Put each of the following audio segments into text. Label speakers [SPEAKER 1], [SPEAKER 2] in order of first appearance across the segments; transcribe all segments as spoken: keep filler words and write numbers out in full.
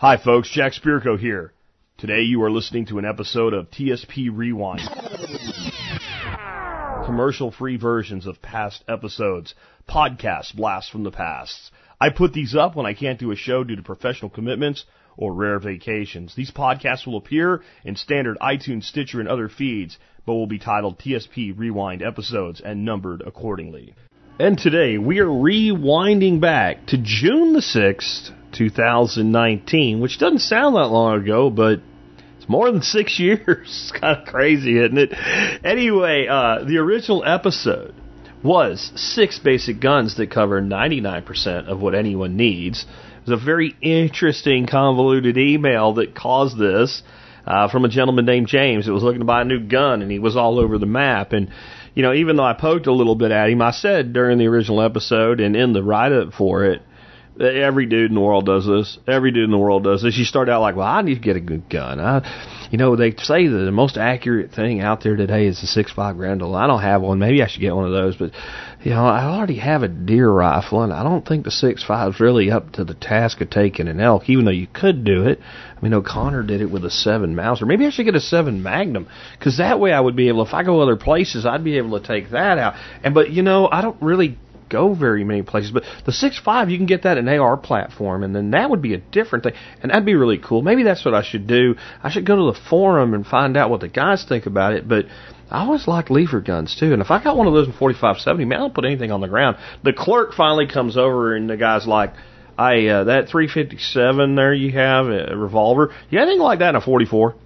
[SPEAKER 1] Hi folks, Jack Spirko here. Today you are listening to an episode of T S P Rewind. Commercial-free versions of past episodes, podcast blasts from the past. I put these up when I can't do a show due to professional commitments or rare vacations. These podcasts will appear in standard iTunes, Stitcher, and other feeds, but will be titled T S P Rewind episodes and numbered accordingly. And today we are rewinding back to June the sixth, two thousand nineteen, which doesn't sound that long ago, but it's more than six years. It's kind of crazy, isn't it? Anyway, uh, the original episode was six basic guns that cover ninety-nine percent of what anyone needs. It was a very interesting, convoluted email that caused this uh, from a gentleman named James that was looking to buy a new gun, and he was all over the map. And, you know, even though I poked a little bit at him, I said during the original episode and in the write-up for it, every dude in the world does this. Every dude in the world does this. You start out like, well, I need to get a good gun. I, you know, they say that the most accurate thing out there today is the six five Grendel. I don't have one. Maybe I should get one of those. But, you know, I already have a deer rifle, and I don't think the six five is really up to the task of taking an elk, even though you could do it. I mean, O'Connor did it with a seven Mauser. Maybe I should get a seven Magnum, because that way I would be able, if I go other places, I'd be able to take that out. And But, you know, I don't really go very many places, but the six five, you can get that in A R platform, and then that would be a different thing, and that'd be really cool. Maybe that's what I should do. I should go to the forum and find out what the guys think about it, but I always like lever guns too, and if I got one of those in forty-five seventy, man, I don't put anything on the ground. The clerk finally comes over, and the guy's like, I, uh, that three fifty-seven there you have, a revolver, you got anything like that in a forty-four?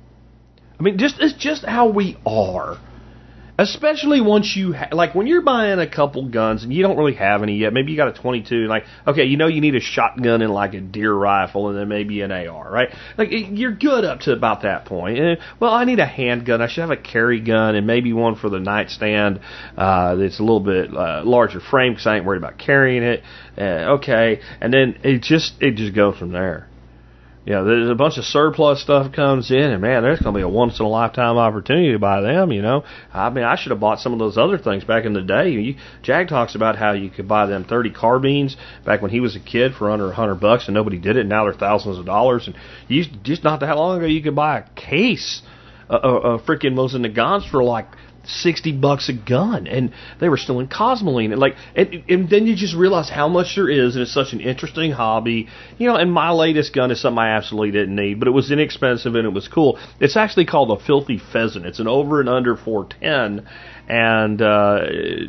[SPEAKER 1] I mean, just it's just how we are. Especially once you, ha- like when you're buying a couple guns and you don't really have any yet, maybe you got a twenty-two, like, okay, you know you need a shotgun and like a deer rifle and then maybe an A R, right? Like, you're good up to about that point. And, well, I need a handgun, I should have a carry gun and maybe one for the nightstand uh, that's a little bit uh, larger frame because I ain't worried about carrying it. Uh, okay, and then it just, it just goes from there. You know, there's a bunch of surplus stuff comes in, and man, there's going to be a once-in-a-lifetime opportunity to buy them, you know. I mean, I should have bought some of those other things back in the day. You, Jag talks about how you could buy them thirty carbines back when he was a kid for under a hundred bucks, and nobody did it, and now they're thousands of dollars. And you, just not that long ago, you could buy a case of, of, of freaking those in the guns for like sixty bucks a gun, and they were still in Cosmoline, and like, and, and then you just realize how much there is, and it's such an interesting hobby, you know. And my latest gun is something I absolutely didn't need, but it was inexpensive and it was cool. It's actually called a Filthy Pheasant. It's an over and under four ten, and uh,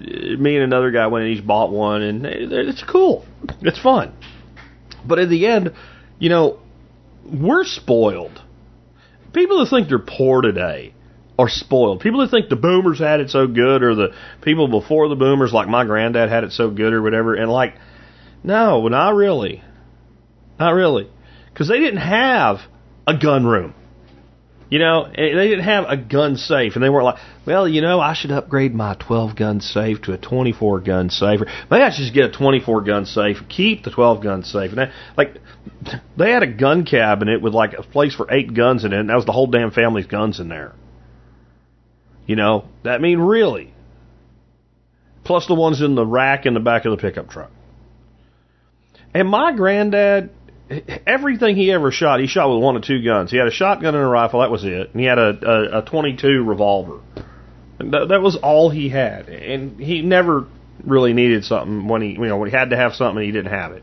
[SPEAKER 1] me and another guy went and each bought one, and it's cool. It's fun. But in the end, you know, we're spoiled. People that think they're poor today are spoiled. People that think the boomers had it so good, or the people before the boomers, like my granddad, had it so good or whatever, and like, no, not really. Not really. Because they didn't have a gun room. You know, they didn't have a gun safe, and they weren't like, well, you know, I should upgrade my twelve gun safe to a twenty-four gun safe. Maybe I should just get a twenty-four gun safe, keep the twelve gun safe. And that, like, they had a gun cabinet with like a place for eight guns in it, and that was the whole damn family's guns in there. You know, that mean really. Plus the ones in the rack in the back of the pickup truck. And my granddad, everything he ever shot, he shot with one or two guns. He had a shotgun and a rifle, that was it. And he had a, a, a twenty-two revolver. And that, that was all he had. And he never really needed something when he, you know, when he had to have something and he didn't have it.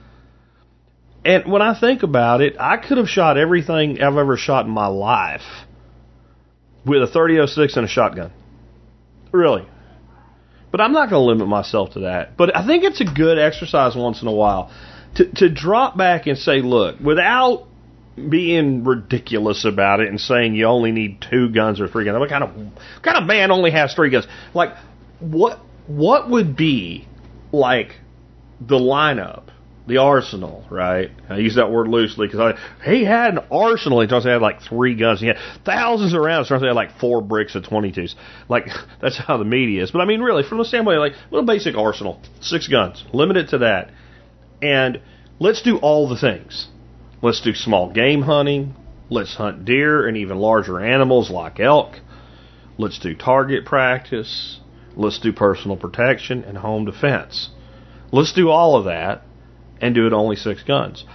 [SPEAKER 1] And when I think about it, I could have shot everything I've ever shot in my life with a thirty oh six and a shotgun. Really. But I'm not going to limit myself to that. But I think it's a good exercise once in a while to, to drop back and say, look, without being ridiculous about it and saying you only need two guns or three guns. What kind of, what kind of man only has three guns? Like, what what would be like the lineup, the arsenal, right? I use that word loosely because he had an arsenal. He tells me he had like three guns. He had thousands of rounds. He had like four bricks of twenty-twos. Like, that's how the media is. But I mean, really, from the standpoint, like, little basic arsenal, six guns, limit it to that. And let's do all the things. Let's do small game hunting. Let's hunt deer and even larger animals like elk. Let's do target practice. Let's do personal protection and home defense. Let's do all of that and do it only six guns.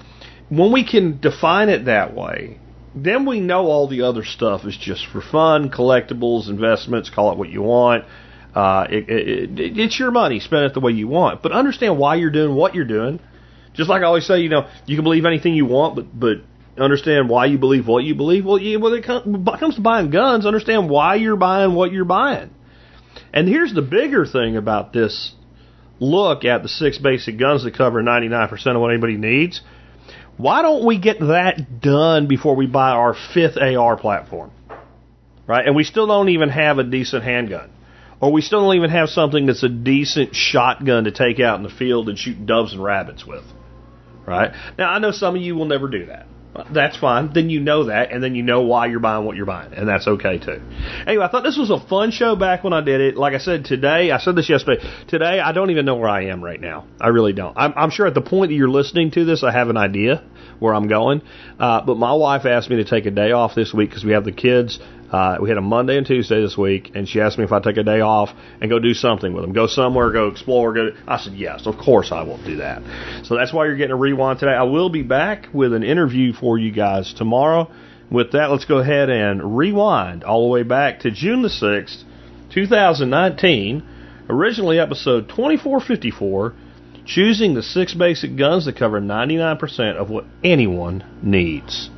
[SPEAKER 1] when we can define it that way, then we know all the other stuff is just for fun, collectibles, investments, call it what you want. Uh, it, it, it, it's your money, spend it the way you want. But understand why you're doing what you're doing. Just like I always say, you know, you can believe anything you want, but but understand why you believe what you believe. Well, yeah, when it comes to buying guns, understand why you're buying what you're buying. And here's the bigger thing about this look at the six basic guns that cover ninety-nine percent of what anybody needs. Why don't we get that done before we buy our fifth A R platform? Right? And we still don't even have a decent handgun. Or we still don't even have something that's a decent shotgun to take out in the field and shoot doves and rabbits with. Right? Now, I know some of you will never do that. That's fine. Then you know that, and then you know why you're buying what you're buying, and that's okay too. Anyway, I thought this was a fun show back when I did it. Like I said, today, I said this yesterday, today I don't even know where I am right now. I really don't. I'm, I'm sure at the point that you're listening to this, I have an idea where I'm going, uh, but my wife asked me to take a day off this week because we have the kids. Uh, we had a Monday and Tuesday this week, and she asked me if I'd take a day off and go do something with them. Go somewhere, go explore, go... I said, yes, of course I will do that. So that's why you're getting a rewind today. I will be back with an interview for you guys tomorrow. With that, let's go ahead and rewind all the way back to June the sixth, two thousand nineteen. Originally episode twenty-four fifty-four, choosing the six basic guns that cover ninety-nine percent of what anyone needs.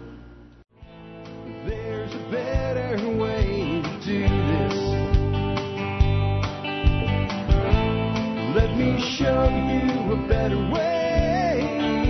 [SPEAKER 2] Show you a better way.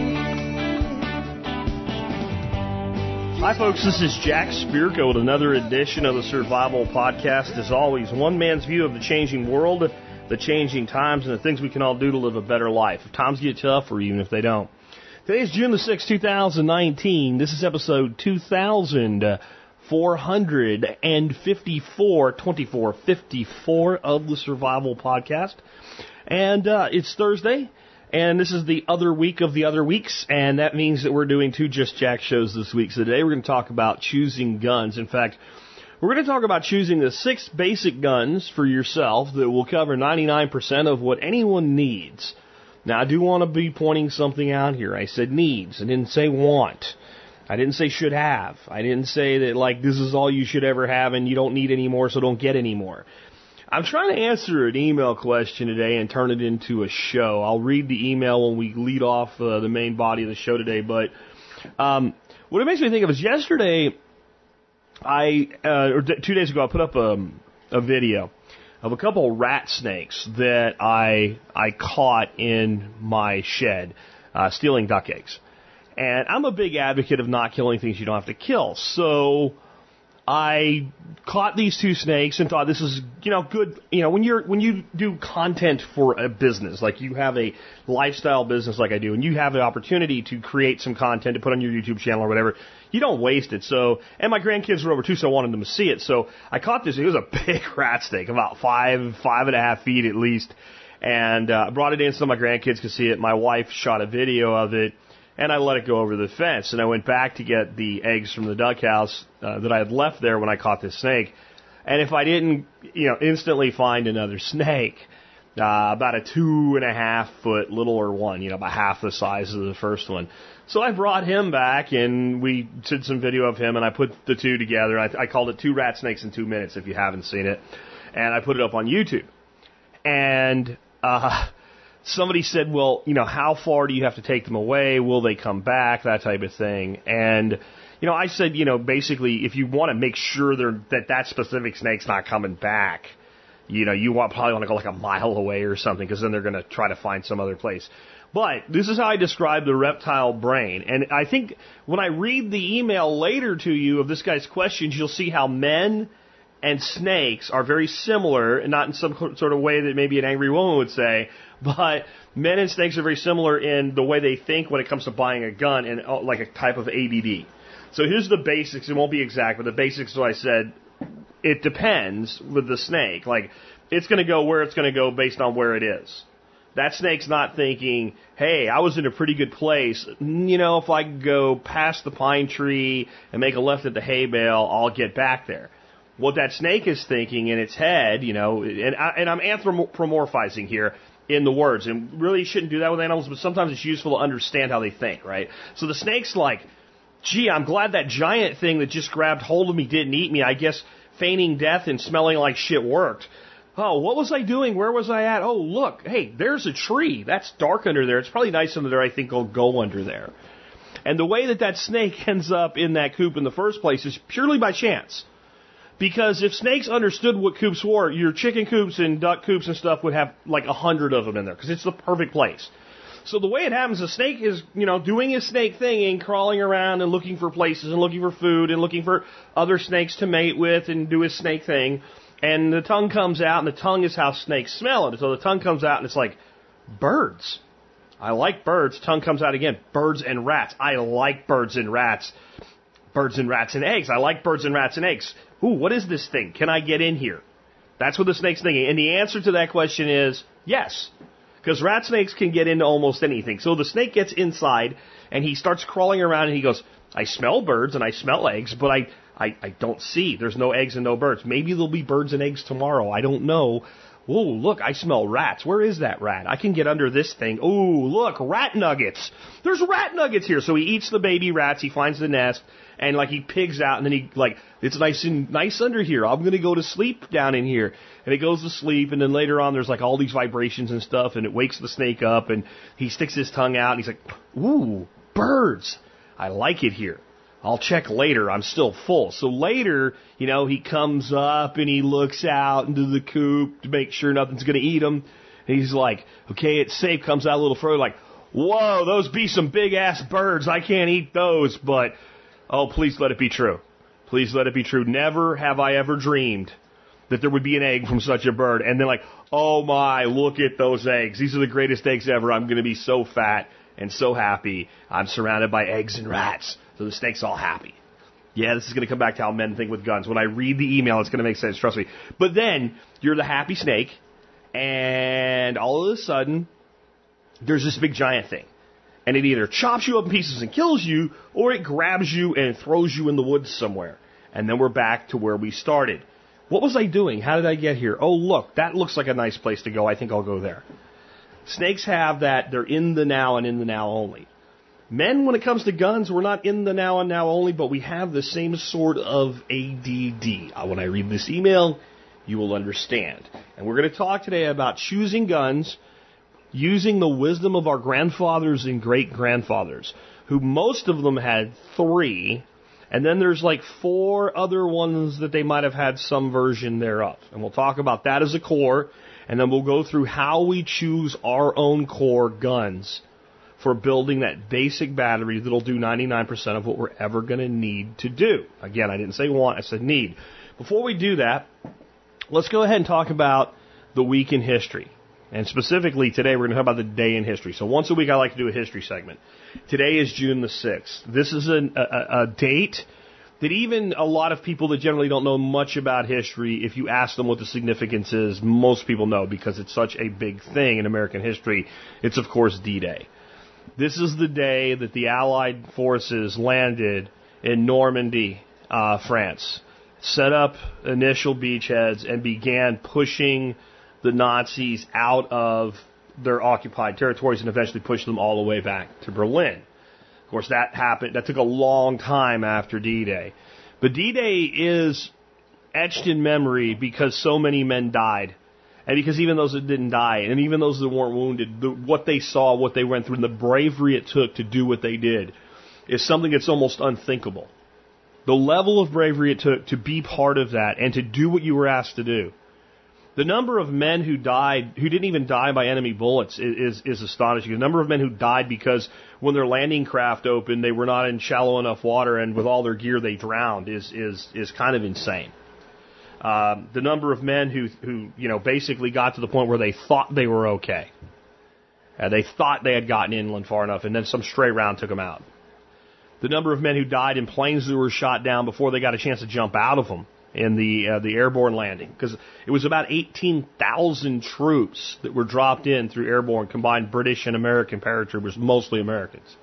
[SPEAKER 1] Hi folks, this is Jack Spirko with another edition of the Survival Podcast. As always, one man's view of the changing world, the changing times, and the things we can all do to live a better life. If times get tough, or even if they don't. Today is June the sixth, two thousand nineteen. This is episode two thousand four hundred fifty-four, twenty-four fifty-four of the Survival Podcast. And uh, it's Thursday, and this is the other week of the other weeks, and that means that we're doing two Just Jack shows this week. So today we're going to talk about choosing guns. In fact, we're going to talk about choosing the six basic guns for yourself that will cover ninety-nine percent of what anyone needs. Now, I do want to be pointing something out here. I said needs. I didn't say want. I didn't say should have. I didn't say that, like, this is all you should ever have and you don't need any more, so don't get any more. I'm trying to answer an email question today and turn it into a show. I'll read the email when we lead off uh, the main body of the show today. But um, what it makes me think of is yesterday, I uh, or d- two days ago, I put up a, a video of a couple of rat snakes that I I caught in my shed, uh, stealing duck eggs. And I'm a big advocate of not killing things you don't have to kill. So I caught these two snakes and thought this is, you know, good. You know, when you're when you do content for a business, like you have a lifestyle business like I do, and you have the opportunity to create some content to put on your YouTube channel or whatever, you don't waste it. So, and my grandkids were over too, so I wanted them to see it. So I caught this. It was a big rat snake, about five, five and a half feet at least, and uh, I brought it in so my grandkids could see it. My wife shot a video of it. And I let it go over the fence. And I went back to get the eggs from the duck house uh, that I had left there when I caught this snake. And if I didn't, you know, instantly find another snake, uh, about a two and a half foot littler one, you know, about half the size of the first one. So I brought him back and we did some video of him and I put the two together. I, I called it Two Rat Snakes in Two Minutes if you haven't seen it. And I put it up on YouTube. And, uh, somebody said, well, you know, how far do you have to take them away? Will they come back? That type of thing. And, you know, I said, you know, basically, if you want to make sure that that specific snake's not coming back, you know, you want, probably want to go like a mile away or something, because then they're going to try to find some other place. But this is how I describe the reptile brain. And I think when I read the email later to you of this guy's questions, you'll see how men and snakes are very similar, and not in some sort of way that maybe an angry woman would say, but men and snakes are very similar in the way they think when it comes to buying a gun and uh, like a type of A D D. So here's the basics. It won't be exact, but the basics, so I said, it depends with the snake. Like, it's going to go where it's going to go based on where it is. That snake's not thinking, hey, I was in a pretty good place. You know, if I go past the pine tree and make a left at the hay bale, I'll get back there. What that snake is thinking in its head, you know, and, I, and I'm anthropomorphizing here. in the words. And really you shouldn't do that with animals, but sometimes it's useful to understand how they think, right? So the snake's like, gee, I'm glad that giant thing that just grabbed hold of me didn't eat me. I guess feigning death and smelling like shit worked. Oh, what was I doing? Where was I at? Oh, look, hey, there's a tree. That's dark under there. It's probably nice under there. I think I'll go under there. And the way that that snake ends up in that coop in the first place is purely by chance. Because if snakes understood what coops were, your chicken coops and duck coops and stuff would have like a hundred of them in there because it's the perfect place. So the way it happens, the snake is, you know, doing his snake thing and crawling around and looking for places and looking for food and looking for other snakes to mate with and do his snake thing. And the tongue comes out, and the tongue is how snakes smell. And so the tongue comes out, and it's like, birds. I like birds. Tongue comes out again. Birds and rats. I like birds and rats. Birds and rats and eggs. I like birds and rats and eggs. Ooh, what is this thing? Can I get in here? That's what the snake's thinking. And the answer to that question is yes. Because rat snakes can get into almost anything. So the snake gets inside, and he starts crawling around, and he goes, I smell birds, and I smell eggs, but I... I, I don't see. There's no eggs and no birds. Maybe there'll be birds and eggs tomorrow. I don't know. Oh, look, I smell rats. Where is that rat? I can get under this thing. Oh, look, rat nuggets. There's rat nuggets here. So he eats the baby rats. He finds the nest, and like he pigs out, and then he like, it's nice and nice under here. I'm going to go to sleep down in here. And he goes to sleep, and then later on there's like all these vibrations and stuff, and it wakes the snake up, and he sticks his tongue out, and he's like, ooh, birds. I like it here. I'll check later. I'm still full. So later, you know, he comes up and he looks out into the coop to make sure nothing's going to eat him. And he's like, okay, it's safe. Comes out a little further like, whoa, those be some big-ass birds. I can't eat those. But, oh, please let it be true. Please let it be true. Never have I ever dreamed that there would be an egg from such a bird. And then like, oh, my, look at those eggs. These are the greatest eggs ever. I'm going to be so fat and so happy. I'm surrounded by eggs and rats. So the snake's all happy. Yeah, this is going to come back to how men think with guns. When I read the email, it's going to make sense, trust me. But then, you're the happy snake, and all of a sudden, there's this big giant thing. And it either chops you up in pieces and kills you, or it grabs you and throws you in the woods somewhere. And then we're back to where we started. What was I doing? How did I get here? Oh, look, that looks like a nice place to go. I think I'll go there. Snakes have that. They're in the now and in the now only. Men, when it comes to guns, we're not in the now and now only, but we have the same sort of A D D. When I read this email, you will understand. And we're going to talk today about choosing guns using the wisdom of our grandfathers and great-grandfathers, who most of them had three, and then there's like four other ones that they might have had some version thereof. And we'll talk about that as a core, and then we'll go through how we choose our own core guns for building that basic battery that'll do ninety-nine percent of what we're ever going to need to do. Again, I didn't say want, I said need. Before we do that, let's go ahead and talk about the week in history. And specifically today, we're going to talk about the day in history. So once a week, I like to do a history segment. Today is June the sixth. This is an, a, a date that even a lot of people that generally don't know much about history, if you ask them what the significance is, most people know because it's such a big thing in American history. It's, of course, D-Day. This is the day that the Allied forces landed in Normandy, uh, France, set up initial beachheads, and began pushing the Nazis out of their occupied territories and eventually pushed them all the way back to Berlin. Of course, that happened. That took a long time after D-Day. But D-Day is etched in memory because so many men died. And because even those that didn't die, and even those that weren't wounded, the, what they saw, what they went through, and the bravery it took to do what they did is something that's almost unthinkable. The level of bravery it took to be part of that and to do what you were asked to do. The number of men who died, who didn't even die by enemy bullets, is, is, is astonishing. The number of men who died because when their landing craft opened, they were not in shallow enough water, and with all their gear they drowned, is is is kind of insane. Um, the number of men who, who, you know, basically got to the point where they thought they were okay. Uh, they thought they had gotten inland far enough, and then some stray round took them out. The number of men who died in planes that were shot down before they got a chance to jump out of them in the uh, the airborne landing. Because it was about eighteen thousand troops that were dropped in through airborne, combined British and American paratroopers, mostly Americans.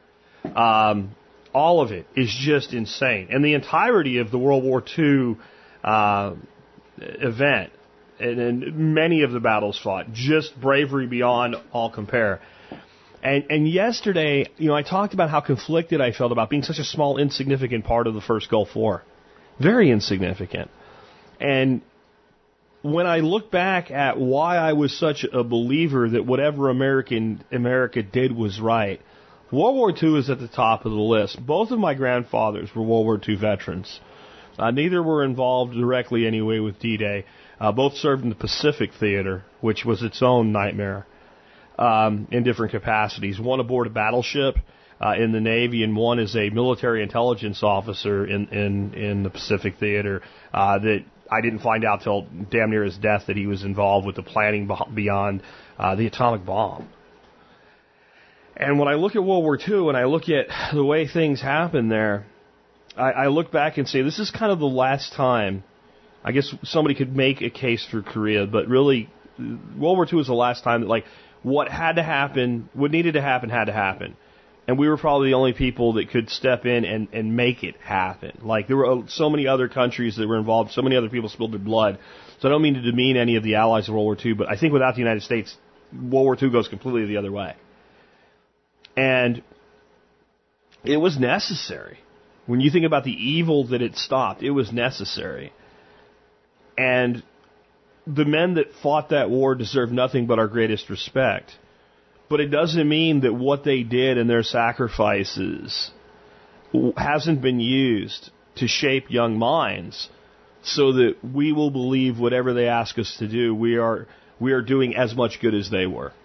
[SPEAKER 1] Um, all of it is just insane. And the entirety of the World War Two Uh, event and, and many of the battles fought. Just bravery beyond all compare. And, and yesterday, you know, I talked about how conflicted I felt about being such a small, insignificant part of the first Gulf War. Very insignificant. And when I look back at why I was such a believer that whatever American America did was right, World War Two is at the top of the list. Both of my grandfathers were World War Two veterans. Uh, neither were involved directly anyway with D-Day. Uh, both served in the Pacific Theater, which was its own nightmare. Um, in different capacities. One aboard a battleship uh, in the Navy, and one is a military intelligence officer in in, in the Pacific Theater. Uh, that I didn't find out till damn near his death that he was involved with the planning beyond uh, the atomic bomb. And when I look at World War Two and I look at the way things happened there, I, I look back and say this is kind of the last time. I guess somebody could make a case for Korea, but really, World War Two is the last time that like. What had to happen, what needed to happen, had to happen. And we were probably the only people that could step in and, and make it happen. Like, there were so many other countries that were involved, so many other people spilled their blood. So I don't mean to demean any of the allies of World War Two, but I think without the United States, World War Two goes completely the other way. And it was necessary. When you think about the evil that it stopped, it was necessary. And the men that fought that war deserve nothing but our greatest respect. But it doesn't mean that what they did and their sacrifices hasn't been used to shape young minds so that we will believe whatever they ask us to do, we are we are doing as much good as they were.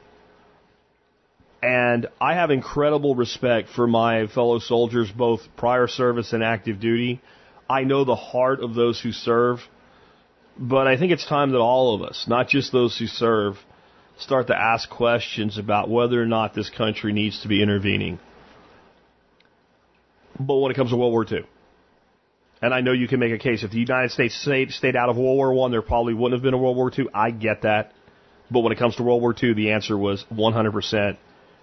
[SPEAKER 1] And I have incredible respect for my fellow soldiers, both prior service and active duty. I know the heart of those who serve. But I think it's time that all of us, not just those who serve, start to ask questions about whether or not this country needs to be intervening. But when it comes to World War Two, and I know you can make a case, if the United States stayed, stayed out of World War One, there probably wouldn't have been a World War Two. I get that. But when it comes to World War Two, the answer was one hundred percent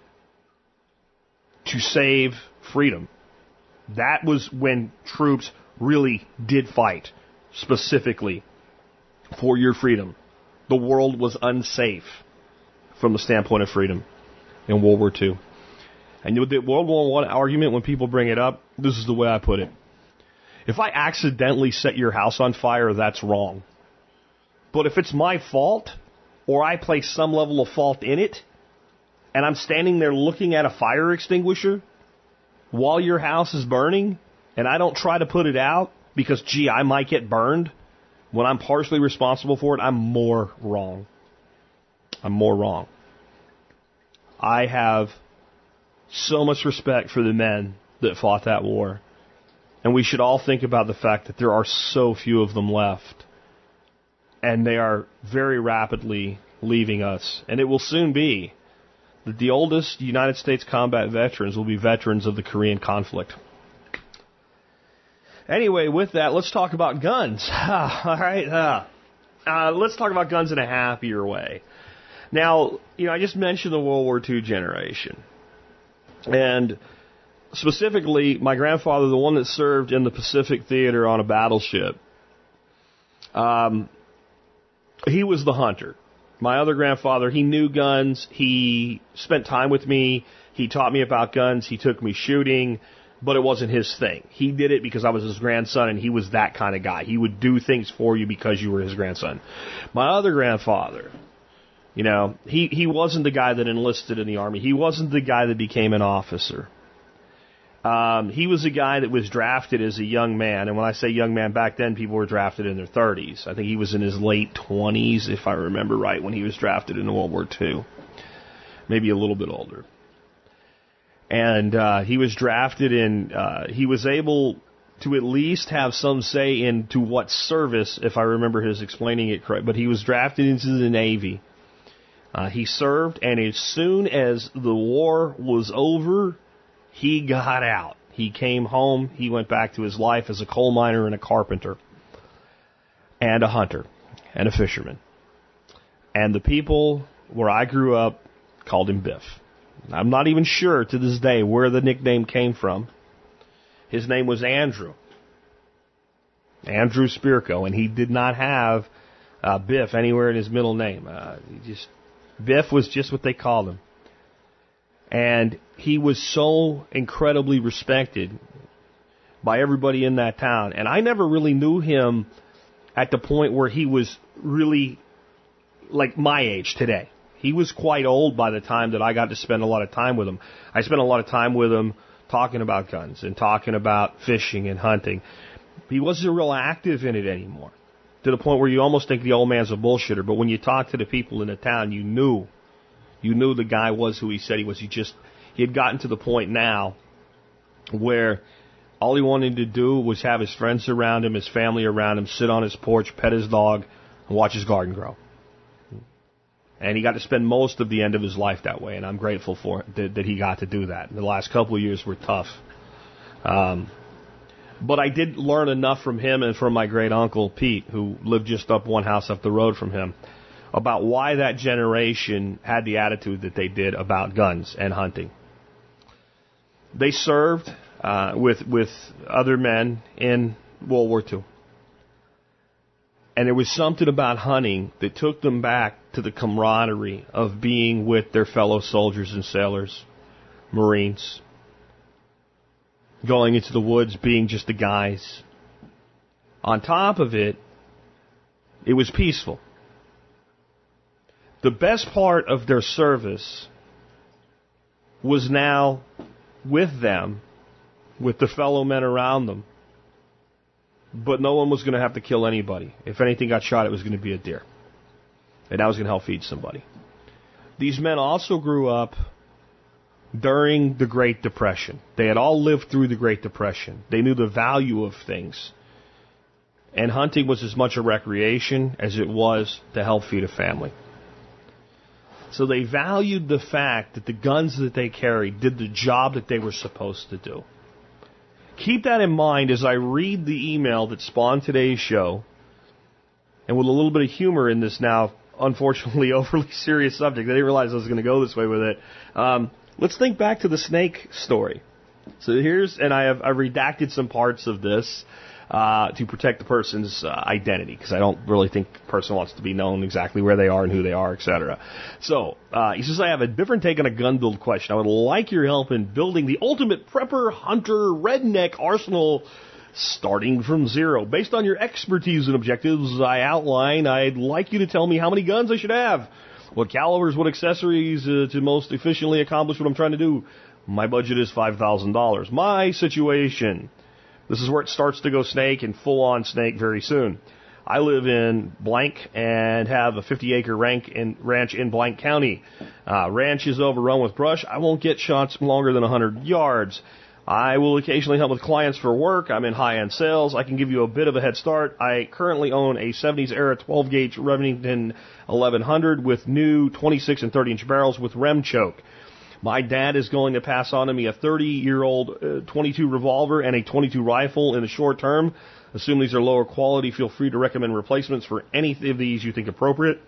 [SPEAKER 1] to save freedom. That was when troops really did fight, specifically for your freedom. The world was unsafe from the standpoint of freedom in World War Two. And with the World War One argument, when people bring it up, this is the way I put it. If I accidentally set your house on fire, that's wrong. But if it's my fault, or I place some level of fault in it, and I'm standing there looking at a fire extinguisher while your house is burning, and I don't try to put it out because, gee, I might get burned, when I'm partially responsible for it, I'm more wrong. I'm more wrong. I have so much respect for the men that fought that war. And we should all think about the fact that there are so few of them left. And they are very rapidly leaving us. And it will soon be that the oldest United States combat veterans will be veterans of the Korean conflict. Anyway, with that, let's talk about guns. All right, uh, uh, let's talk about guns in a happier way. Now, you know, I just mentioned the World War Two generation. And specifically, my grandfather, the one that served in the Pacific Theater on a battleship, um, he was the hunter. My other grandfather, he knew guns. He spent time with me. He taught me about guns. He took me shooting. But it wasn't his thing. He did it because I was his grandson, and he was that kind of guy. He would do things for you because you were his grandson. My other grandfather, you know, he, he wasn't the guy that enlisted in the Army. He wasn't the guy that became an officer. Um, he was a guy that was drafted as a young man. And when I say young man, back then people were drafted in their thirties. I think he was in his late twenties, if I remember right, when he was drafted in World War Two. Maybe a little bit older. And uh, he was drafted in, uh, he was able to at least have some say into what service, if I remember his explaining it correct, but he was drafted into the Navy. Uh, he served, and as soon as the war was over, he got out. He came home, he went back to his life as a coal miner and a carpenter, and a hunter, and a fisherman. And the people where I grew up called him Biff. I'm not even sure to this day where the nickname came from. His name was Andrew. Andrew Spirko, and he did not have uh, Biff anywhere in his middle name. Uh, he just Biff was just what they called him. And he was so incredibly respected by everybody in that town. And I never really knew him at the point where he was really like my age today. He was quite old by the time that I got to spend a lot of time with him. I spent a lot of time with him talking about guns and talking about fishing and hunting. He wasn't real active in it anymore, to the point where you almost think the old man's a bullshitter. But when you talk to the people in the town, you knew. You knew the guy was who he said he was. He just, he had gotten to the point now where all he wanted to do was have his friends around him, his family around him, sit on his porch, pet his dog, and watch his garden grow. And he got to spend most of the end of his life that way, and I'm grateful for it, that, that he got to do that. The last couple of years were tough. Um, but I did learn enough from him and from my great uncle, Pete, who lived just up one house up the road from him, about why that generation had the attitude that they did about guns and hunting. They served uh, with with other men in World War Two. And there was something about hunting that took them back to the camaraderie of being with their fellow soldiers and sailors, Marines, going into the woods, being just the guys. On top of it, it was peaceful. The best part of their service was now with them, with the fellow men around them. But no one was going to have to kill anybody. If anything got shot, it was going to be a deer. And that was going to help feed somebody. These men also grew up during the Great Depression. They had all lived through the Great Depression. They knew the value of things. And hunting was as much a recreation as it was to help feed a family. So they valued the fact that the guns that they carried did the job that they were supposed to do. Keep that in mind as I read the email that spawned today's show, and with a little bit of humor in this now, unfortunately, overly serious subject. I didn't realize I was going to go this way with it. Um, let's think back to the snake story. So here's, and I have I redacted some parts of this uh, to protect the person's uh, identity, because I don't really think the person wants to be known exactly where they are and who they are, et cetera. So uh, he says, I have a different take on a gun build question. I would like your help in building the ultimate prepper, hunter, redneck arsenal starting from zero. Based on your expertise and objectives I outline, I'd like you to tell me how many guns I should have, what calibers, what accessories uh, to most efficiently accomplish what I'm trying to do. My budget is five thousand dollars. My situation. This is where it starts to go snake and full-on snake very soon. I live in blank and have a fifty-acre ranch in, ranch in blank county. Uh, ranch is overrun with brush. I won't get shots longer than one hundred yards. I will occasionally help with clients for work. I'm in high-end sales. I can give you a bit of a head start. I currently own a seventies-era twelve-gauge Remington eleven hundred with new twenty-six and thirty-inch barrels with rem choke. My dad is going to pass on to me a thirty-year-old uh, twenty-two revolver and a twenty-two rifle in the short term. Assume these are lower quality. Feel free to recommend replacements for any of these you think appropriate,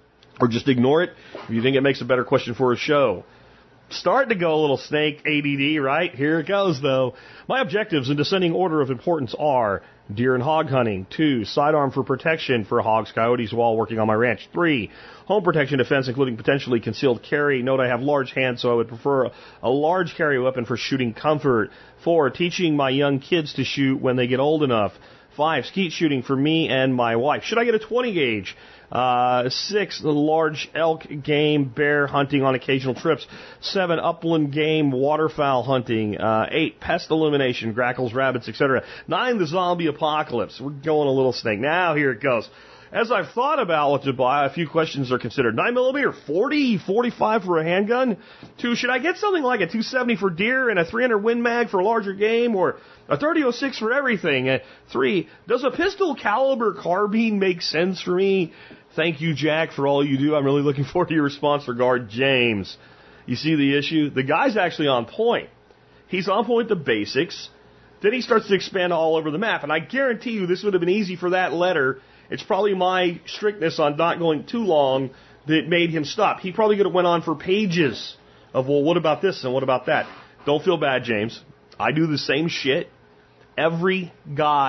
[SPEAKER 1] or just ignore it if you think it makes a better question for a show. Starting to go a little snake A D D, right? Here it goes, though. My objectives in descending order of importance are deer and hog hunting. Two, sidearm for protection for hogs, coyotes while working on my ranch. Three, home protection defense, including potentially concealed carry. Note I have large hands, so I would prefer a, a large carry weapon for shooting comfort. Four, teaching my young kids to shoot when they get old enough. Five, skeet shooting for me and my wife. Should I get a twenty gauge? Uh, six, large elk, game, bear hunting on occasional trips. Seven, upland game, waterfowl hunting. Uh, eight, pest elimination, grackles, rabbits, et cetera. Nine, the zombie apocalypse. We're going a little snake. Now here it goes. As I've thought about what to buy, a few questions are considered. nine millimeter, forty, forty-five for a handgun. Two, should I get something like a two seventy for deer and a three hundred Win Mag for larger game, or a thirty oh six for everything? Uh, three, does a pistol caliber carbine make sense for me? Thank you, Jack, for all you do. I'm really looking forward to your response. Regard, James. You see the issue? The guy's actually on point. He's on point with the basics. Then he starts to expand all over the map. And I guarantee you this would have been easy for that letter. It's probably my strictness on not going too long that made him stop. He probably could have went on for pages of, well, what about this and what about that? Don't feel bad, James. I do the same shit. Every guy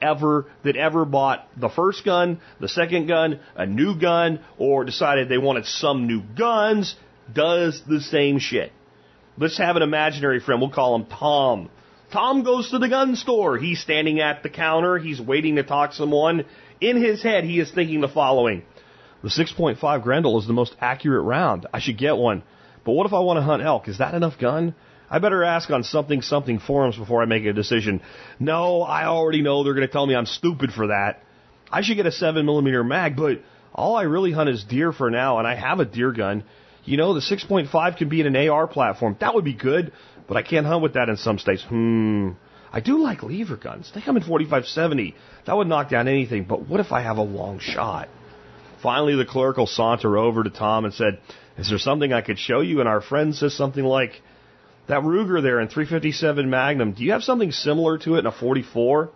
[SPEAKER 1] ever that ever bought the first gun, the second gun, a new gun, or decided they wanted some new guns does the same shit. Let's have an imaginary friend. We'll call him Tom. Tom goes to the gun store. He's standing at the counter. He's waiting to talk to someone. In his head, he is thinking the following. The six point five Grendel is the most accurate round. I should get one. But what if I want to hunt elk? Is that enough gun? I better ask on something something forums before I make a decision. No, I already know they're going to tell me I'm stupid for that. I should get a seven millimeter mag, but all I really hunt is deer for now, and I have a deer gun. You know, the six point five can be in an A R platform. That would be good, but I can't hunt with that in some states. Hmm. I do like lever guns. They come in forty-five seventy. That would knock down anything, but what if I have a long shot? Finally, the clerk will saunter over to Tom and said, is there something I could show you? And our friend says something like, that Ruger there in three fifty-seven Magnum, do you have something similar to it in a forty-four?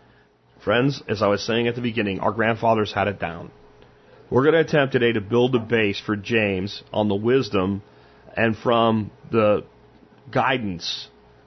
[SPEAKER 1] Friends, as I was saying at the beginning, our grandfathers had it down. We're going to attempt today to build a base for James on the wisdom and from the guidance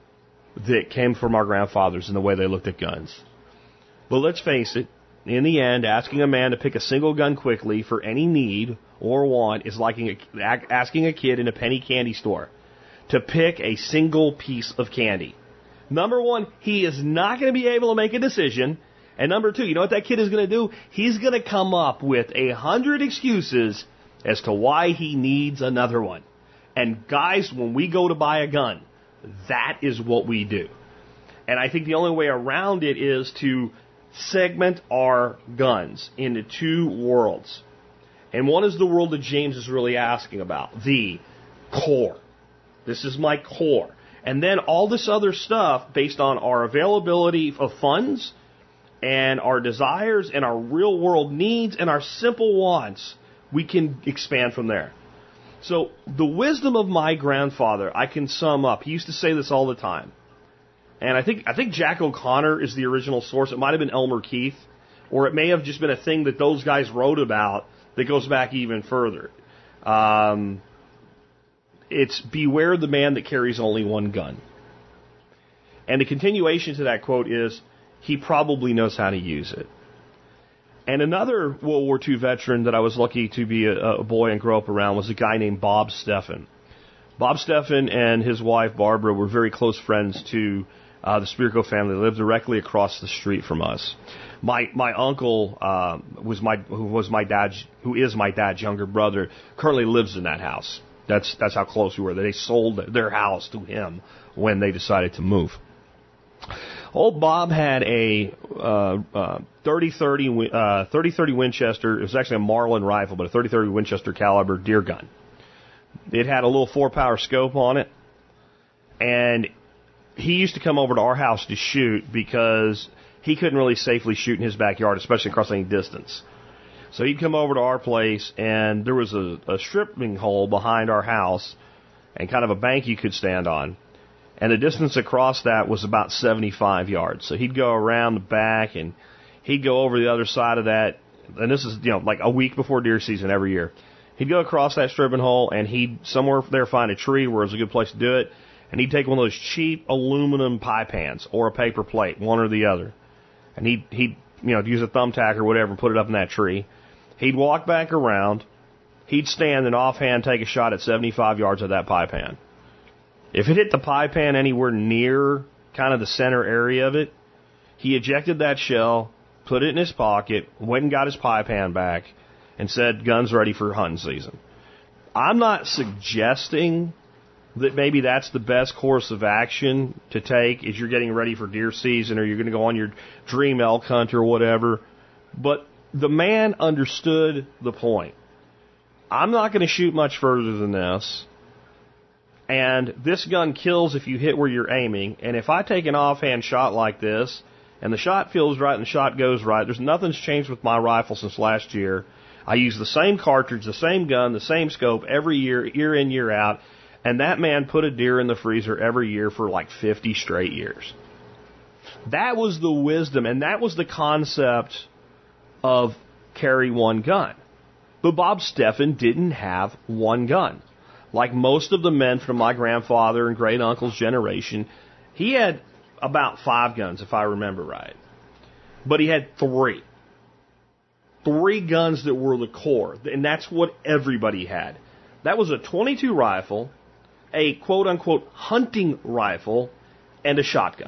[SPEAKER 1] that came from our grandfathers in the way they looked at guns. But let's face it, in the end, asking a man to pick a single gun quickly for any need or want is like asking a kid in a penny candy store to pick a single piece of candy. Number one, he is not going to be able to make a decision. And number two, you know what that kid is going to do? He's going to come up with a hundred excuses as to why he needs another one. And guys, when we go to buy a gun, that is what we do. And I think the only way around it is to segment our guns into two worlds. And one is the world that James is really asking about, the core. This is my core. And then all this other stuff based on our availability of funds and our desires and our real world needs and our simple wants, we can expand from there. So the wisdom of my grandfather, I can sum up. He used to say this all the time. And I think I think Jack O'Connor is the original source. It might have been Elmer Keith, or it may have just been a thing that those guys wrote about that goes back even further. Um, it's beware the man that carries only one gun. And the continuation to that quote is, he probably knows how to use it. And another World War Two veteran that I was lucky to be a, a boy and grow up around was a guy named Bob Steffen. Bob Steffen and his wife Barbara were very close friends to uh, the Spirko family. They lived directly across the street from us. My my uncle uh, was my who was my dad's who is my dad's younger brother. Currently lives in that house. That's that's how close we were. They sold their house to him when they decided to move. Old Bob had a uh, uh, thirty thirty uh, thirty thirty Winchester. It was actually a Marlin rifle, but a thirty thirty Winchester caliber deer gun. It had a little four-power scope on it, and he used to come over to our house to shoot because he couldn't really safely shoot in his backyard, especially across any distance. So he'd come over to our place, and there was a, a stripping hole behind our house and kind of a bank you could stand on. And the distance across that was about seventy-five yards. So he'd go around the back, and he'd go over the other side of that. And this is, you know, like a week before deer season every year. He'd go across that stripping hole, and he'd somewhere there find a tree where it was a good place to do it. And he'd take one of those cheap aluminum pie pans or a paper plate, one or the other. And he'd, he'd you know, use a thumbtack or whatever and put it up in that tree. He'd walk back around. He'd stand and offhand take a shot at seventy-five yards of that pie pan. If it hit the pie pan anywhere near kind of the center area of it, he ejected that shell, put it in his pocket, went and got his pie pan back, and said, gun's ready for hunting season. I'm not suggesting that maybe that's the best course of action to take as you're getting ready for deer season or you're going to go on your dream elk hunt or whatever, but the man understood the point. I'm not going to shoot much further than this. And this gun kills if you hit where you're aiming. And if I take an offhand shot like this, and the shot feels right and the shot goes right, there's nothing's changed with my rifle since last year. I use the same cartridge, the same gun, the same scope every year, year in, year out. And that man put a deer in the freezer every year for like fifty straight years. That was the wisdom, and that was the concept of carry one gun. But Bob Steffen didn't have one gun. Like most of the men from my grandfather and great uncle's generation, he had about five guns, if I remember right. But he had three. Three guns that were the core, and that's what everybody had. That was a twenty-two rifle, a quote-unquote hunting rifle, and a shotgun.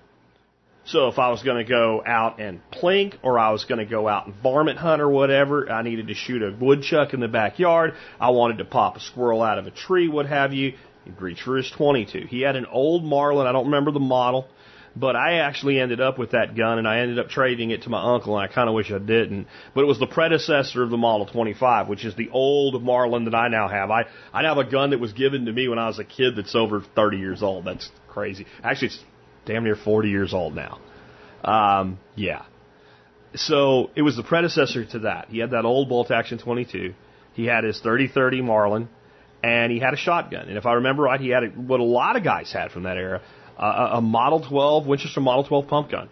[SPEAKER 1] So if I was going to go out and plink, or I was going to go out and varmint hunt or whatever, I needed to shoot a woodchuck in the backyard, I wanted to pop a squirrel out of a tree, what have you, he'd reach for his twenty-two. He had an old Marlin, I don't remember the model, but I actually ended up with that gun, and I ended up trading it to my uncle, and I kind of wish I didn't. But it was the predecessor of the Model twenty-five, which is the old Marlin that I now have. I, I have a gun that was given to me when I was a kid that's over thirty years old. That's crazy. Actually, it's damn near forty years old now. Um, yeah. So it was the predecessor to that. He had that old bolt-action twenty-two. He had his thirty thirty Marlin, and he had a shotgun. And if I remember right, he had a, what a lot of guys had from that era, uh, a Model twelve, Winchester Model twelve pump gun.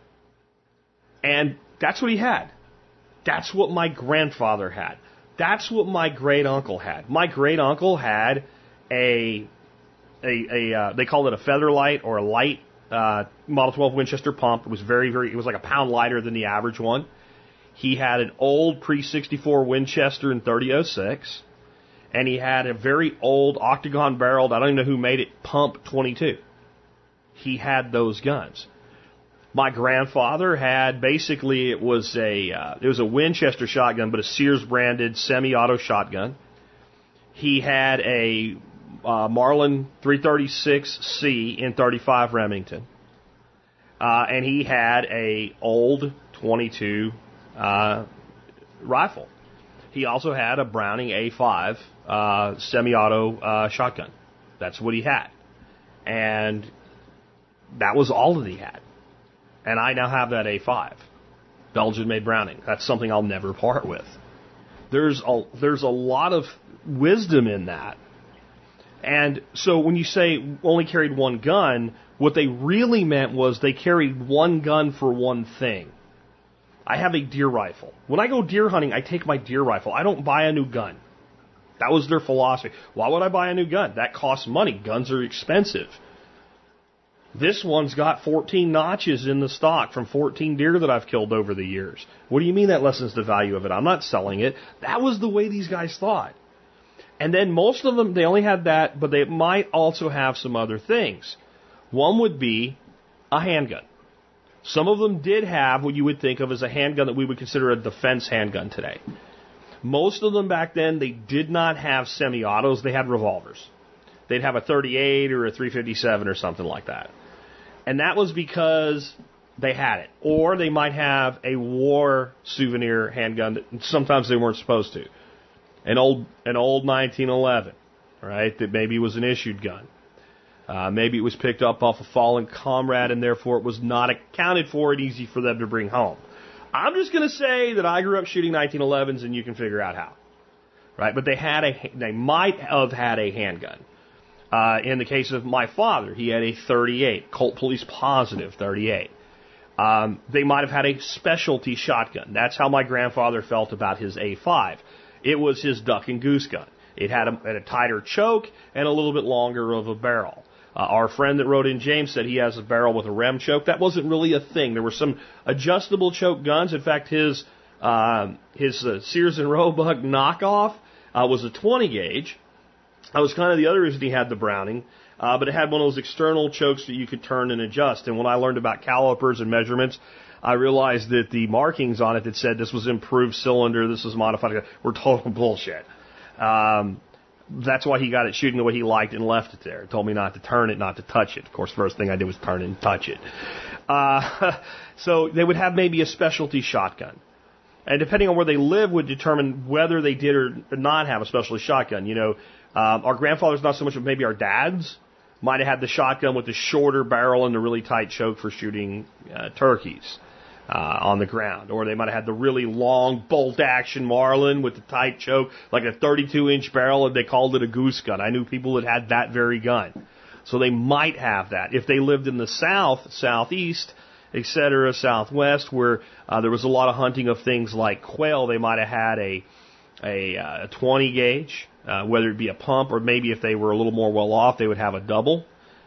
[SPEAKER 1] And that's what he had. That's what my grandfather had. That's what my great-uncle had. My great-uncle had a, a, a uh, they called it a Featherlight or a light uh, Model twelve Winchester pump. It was very, very, it was like a pound lighter than the average one. He had an old pre sixty-four Winchester in thirty oh six, and he had a very old octagon-barreled, I don't even know who made it, pump twenty-two. He had those guns. My grandfather had, basically, it was a uh, it was a Winchester shotgun, but a Sears-branded semi-auto shotgun. He had a uh, Marlin three thirty-six C in thirty-five Remington, uh, and he had a old twenty-two uh, rifle. He also had a Browning A five uh, semi-auto uh, shotgun. That's what he had, and that was all that he had. And I now have that A five, Belgian-made Browning. That's something I'll never part with. There's a, there's a lot of wisdom in that. And so when you say only carried one gun, what they really meant was they carried one gun for one thing. I have a deer rifle. When I go deer hunting, I take my deer rifle. I don't buy a new gun. That was their philosophy. Why would I buy a new gun? That costs money. Guns are expensive. This one's got fourteen notches in the stock from fourteen deer that I've killed over the years. What do you mean that lessens the value of it? I'm not selling it. That was the way these guys thought. And then most of them, they only had that, but they might also have some other things. One would be a handgun. Some of them did have what you would think of as a handgun that we would consider a defense handgun today. Most of them back then, they did not have semi-autos. They had revolvers. They'd have a thirty-eight or a three fifty-seven or something like that. And that was because they had it. Or they might have a war souvenir handgun that sometimes they weren't supposed to. An old an old nineteen eleven, right, that maybe was an issued gun. Uh, maybe it was picked up off a fallen comrade and therefore it was not accounted for and easy for them to bring home. I'm just going to say that I grew up shooting nineteen elevens and you can figure out how. Right? But they had a they might have had a handgun. Uh, in the case of my father, he had a thirty-eight, Colt Police Positive thirty-eight. Um, they might have had a specialty shotgun. That's how my grandfather felt about his A five. It was his duck and goose gun. It had a, had a tighter choke and a little bit longer of a barrel. Uh, our friend that wrote in, James, said he has a barrel with a rem choke. That wasn't really a thing. There were some adjustable choke guns. In fact, his uh, his uh, Sears and Roebuck knockoff uh, was a twenty gauge. That was kind of the other reason he had the Browning, uh, but it had one of those external chokes that you could turn and adjust. And when I learned about calipers and measurements, I realized that the markings on it that said this was improved cylinder, this was modified, were total bullshit. Um, that's why he got it shooting the way he liked and left it there. He told me not to turn it, not to touch it. Of course, first thing I did was turn it and touch it. Uh, so they would have maybe a specialty shotgun. And depending on where they live would determine whether they did or not have a specialty shotgun. You know, um, our grandfathers, not so much, but maybe our dads might have had the shotgun with the shorter barrel and the really tight choke for shooting uh, turkeys uh, on the ground. Or they might have had the really long bolt-action Marlin with the tight choke, like a thirty-two inch barrel, and they called it a goose gun. I knew people that had that very gun. So they might have that. If they lived in the south, southeast, et cetera, southwest, where uh, there was a lot of hunting of things like quail, they might have had a a, uh, a twenty gauge, uh, whether it be a pump or maybe if they were a little more well off, they would have a double.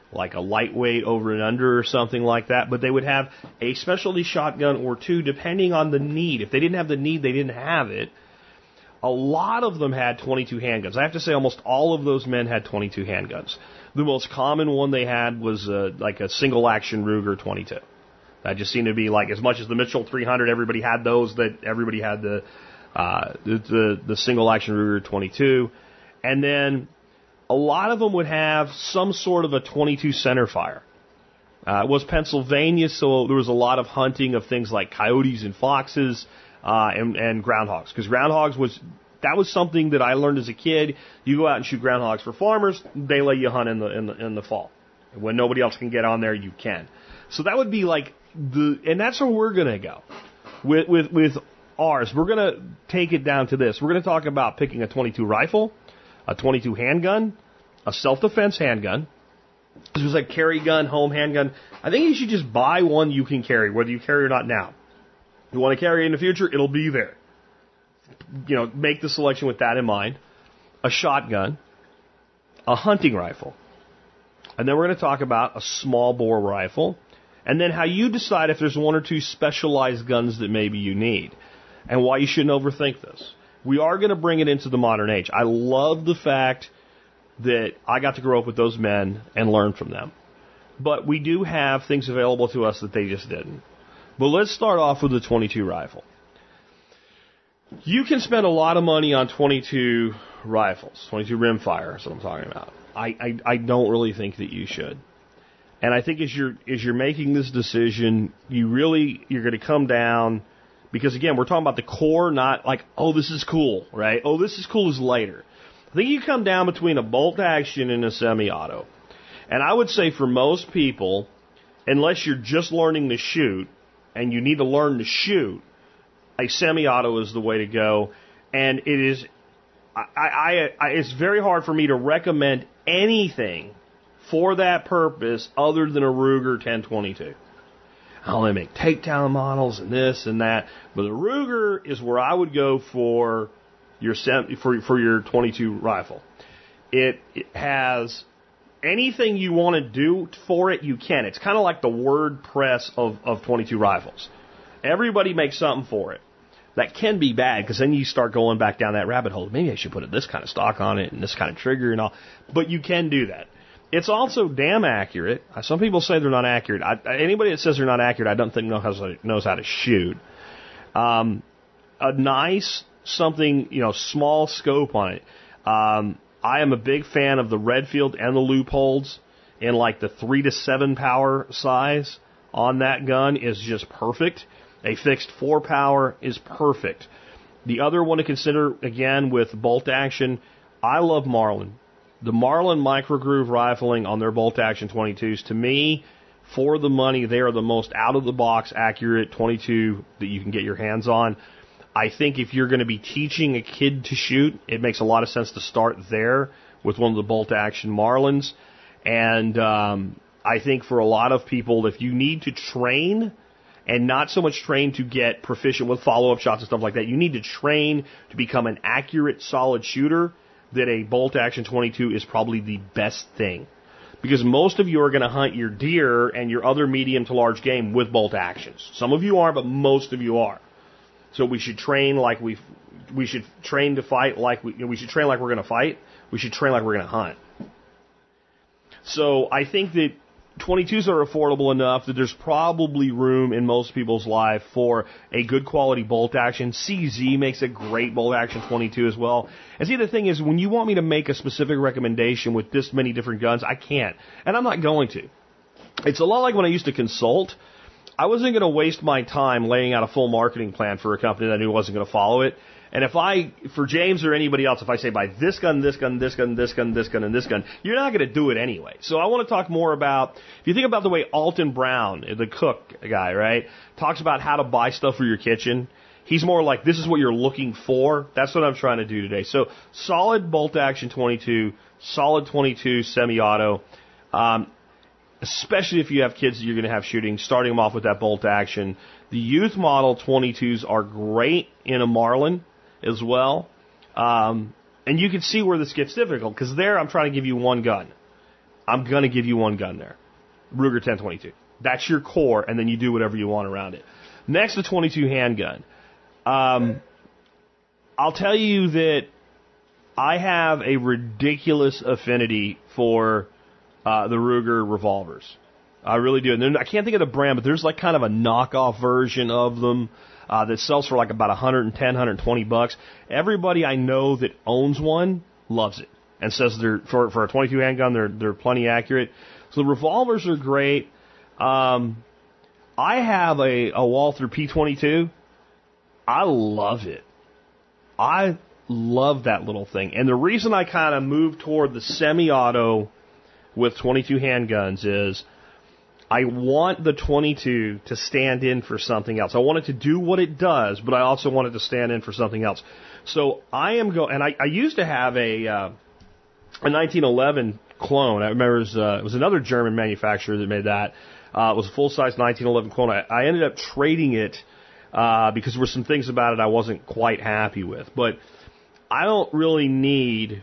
[SPEAKER 1] like a lightweight over and under or something like that, but they would have a specialty shotgun or two depending on the need. If they didn't have the need, they didn't have it. A lot of them had twenty-two handguns. I have to say almost all of those men had twenty-two handguns. The most common one they had was uh, like a single-action Ruger twenty-two. That just seemed to be like, as much as the Mitchell three hundred, everybody had those, that everybody had the uh, the, the, the single-action Ruger twenty-two. And then a lot of them would have some sort of a twenty-two centerfire. Uh, it was Pennsylvania, so there was a lot of hunting of things like coyotes and foxes uh, and, and groundhogs. Because groundhogs was, that was something that I learned as a kid. You go out and shoot groundhogs for farmers, they let you hunt in the, in the, in the fall. When nobody else can get on there, you can. So that would be like the, and that's where we're going to go. With, with, with ours, we're going to take it down to this. We're going to talk about picking a twenty-two rifle, a twenty-two handgun, a self-defense handgun. This was a carry gun, home handgun. I think you should just buy one you can carry, whether you carry or not now. If you want to carry it in the future, it'll be there. You know, make the selection with that in mind. A shotgun, a hunting rifle, and then we're going to talk about a small bore rifle, and then how you decide if there's one or two specialized guns that maybe you need, and why you shouldn't overthink this. We are going to bring it into the modern age. I love the fact that I got to grow up with those men and learn from them. But we do have things available to us that they just didn't. But let's start off with the twenty-two rifle. You can spend a lot of money on twenty-two rifles, twenty-two rimfire is what I'm talking about. I, I, I don't really think that you should. And I think as you're, as you're making this decision, you really, you're going to come down, because again, we're talking about the core, not like, oh, this is cool, right? Oh, this is cool is later. I think you come down between a bolt action and a semi-auto. And I would say for most people, unless you're just learning to shoot, and you need to learn to shoot, a semi-auto is the way to go. And it is, I, I, I, it's very hard for me to recommend anything for that purpose other than a Ruger ten twenty-two. Oh, they make takedown models and this and that, but the Ruger is where I would go for your for for your twenty-two rifle. It, it has anything you want to do for it, you can. It's kind of like the WordPress of, of twenty-two rifles. Everybody makes something for it. That can be bad, because then you start going back down that rabbit hole. Maybe I should put this kind of stock on it and this kind of trigger and all. But you can do that. It's also damn accurate. Some people say they're not accurate. I, anybody that says they're not accurate, I don't think knows how to, knows how to shoot. Um, a nice something, you know, small scope on it. Um, I am a big fan of the Redfield and the Loopholds in like the three to seven power size on that gun is just perfect. A fixed four power is perfect. The other one to consider, again, with bolt action, I love Marlin. The Marlin microgroove rifling on their bolt action twenty-twos, to me, for the money, they are the most out-of-the-box accurate twenty-two that you can get your hands on. I think if you're going to be teaching a kid to shoot, it makes a lot of sense to start there with one of the bolt-action Marlins. And um, I think for a lot of people, if you need to train, and not so much train to get proficient with follow-up shots and stuff like that, you need to train to become an accurate, solid shooter, that a bolt-action twenty-two is probably the best thing. Because most of you are going to hunt your deer and your other medium to large game with bolt actions. Some of you are, but most of you are. So we should train like we we should train to fight like we we should train like we're going to fight. We should train like we're going to hunt. So I think that twenty-twos are affordable enough that there's probably room in most people's life for a good quality bolt action. C Z makes a great bolt action twenty-two as well. And see, the thing is, when you want me to make a specific recommendation with this many different guns, I can't. And I'm not going to. It's a lot like when I used to consult. I wasn't going to waste my time laying out a full marketing plan for a company that I knew wasn't going to follow it. And if I, for James or anybody else, if I say buy this gun, this gun, this gun, this gun, this gun, and this gun, you're not going to do it anyway. So I want to talk more about, if you think about the way Alton Brown, the cook guy, right, talks about how to buy stuff for your kitchen, he's more like, this is what you're looking for. That's what I'm trying to do today. So solid bolt action twenty-two, solid twenty-two semi-auto, um, especially if you have kids that you're going to have shooting, starting them off with that bolt action. The youth model twenty-twos are great in a Marlin as well. Um, and you can see where this gets difficult, because there I'm trying to give you one gun. I'm going to give you one gun there. Ruger ten twenty-two. That's your core, and then you do whatever you want around it. Next, the twenty-two handgun. Um, I'll tell you that I have a ridiculous affinity for uh, the Ruger revolvers. I really do. And I can't think of the brand, but there's like kind of a knockoff version of them uh, that sells for like about one hundred ten, one hundred twenty bucks. Everybody I know that owns one loves it and says they're for for a twenty-two handgun they're they're plenty accurate. So the revolvers are great. Um, I have a, a Walther P twenty-two. I love it. I love that little thing. And the reason I kind of moved toward the semi-auto with twenty-two handguns is I want the twenty-two to stand in for something else. I want it to do what it does, but I also want it to stand in for something else. So I am going, and I, I used to have a uh, a nineteen eleven clone. I remember it was, uh, it was another German manufacturer that made that. Uh, it was a full-size nineteen eleven clone. I, I ended up trading it uh, because there were some things about it I wasn't quite happy with. But I don't really need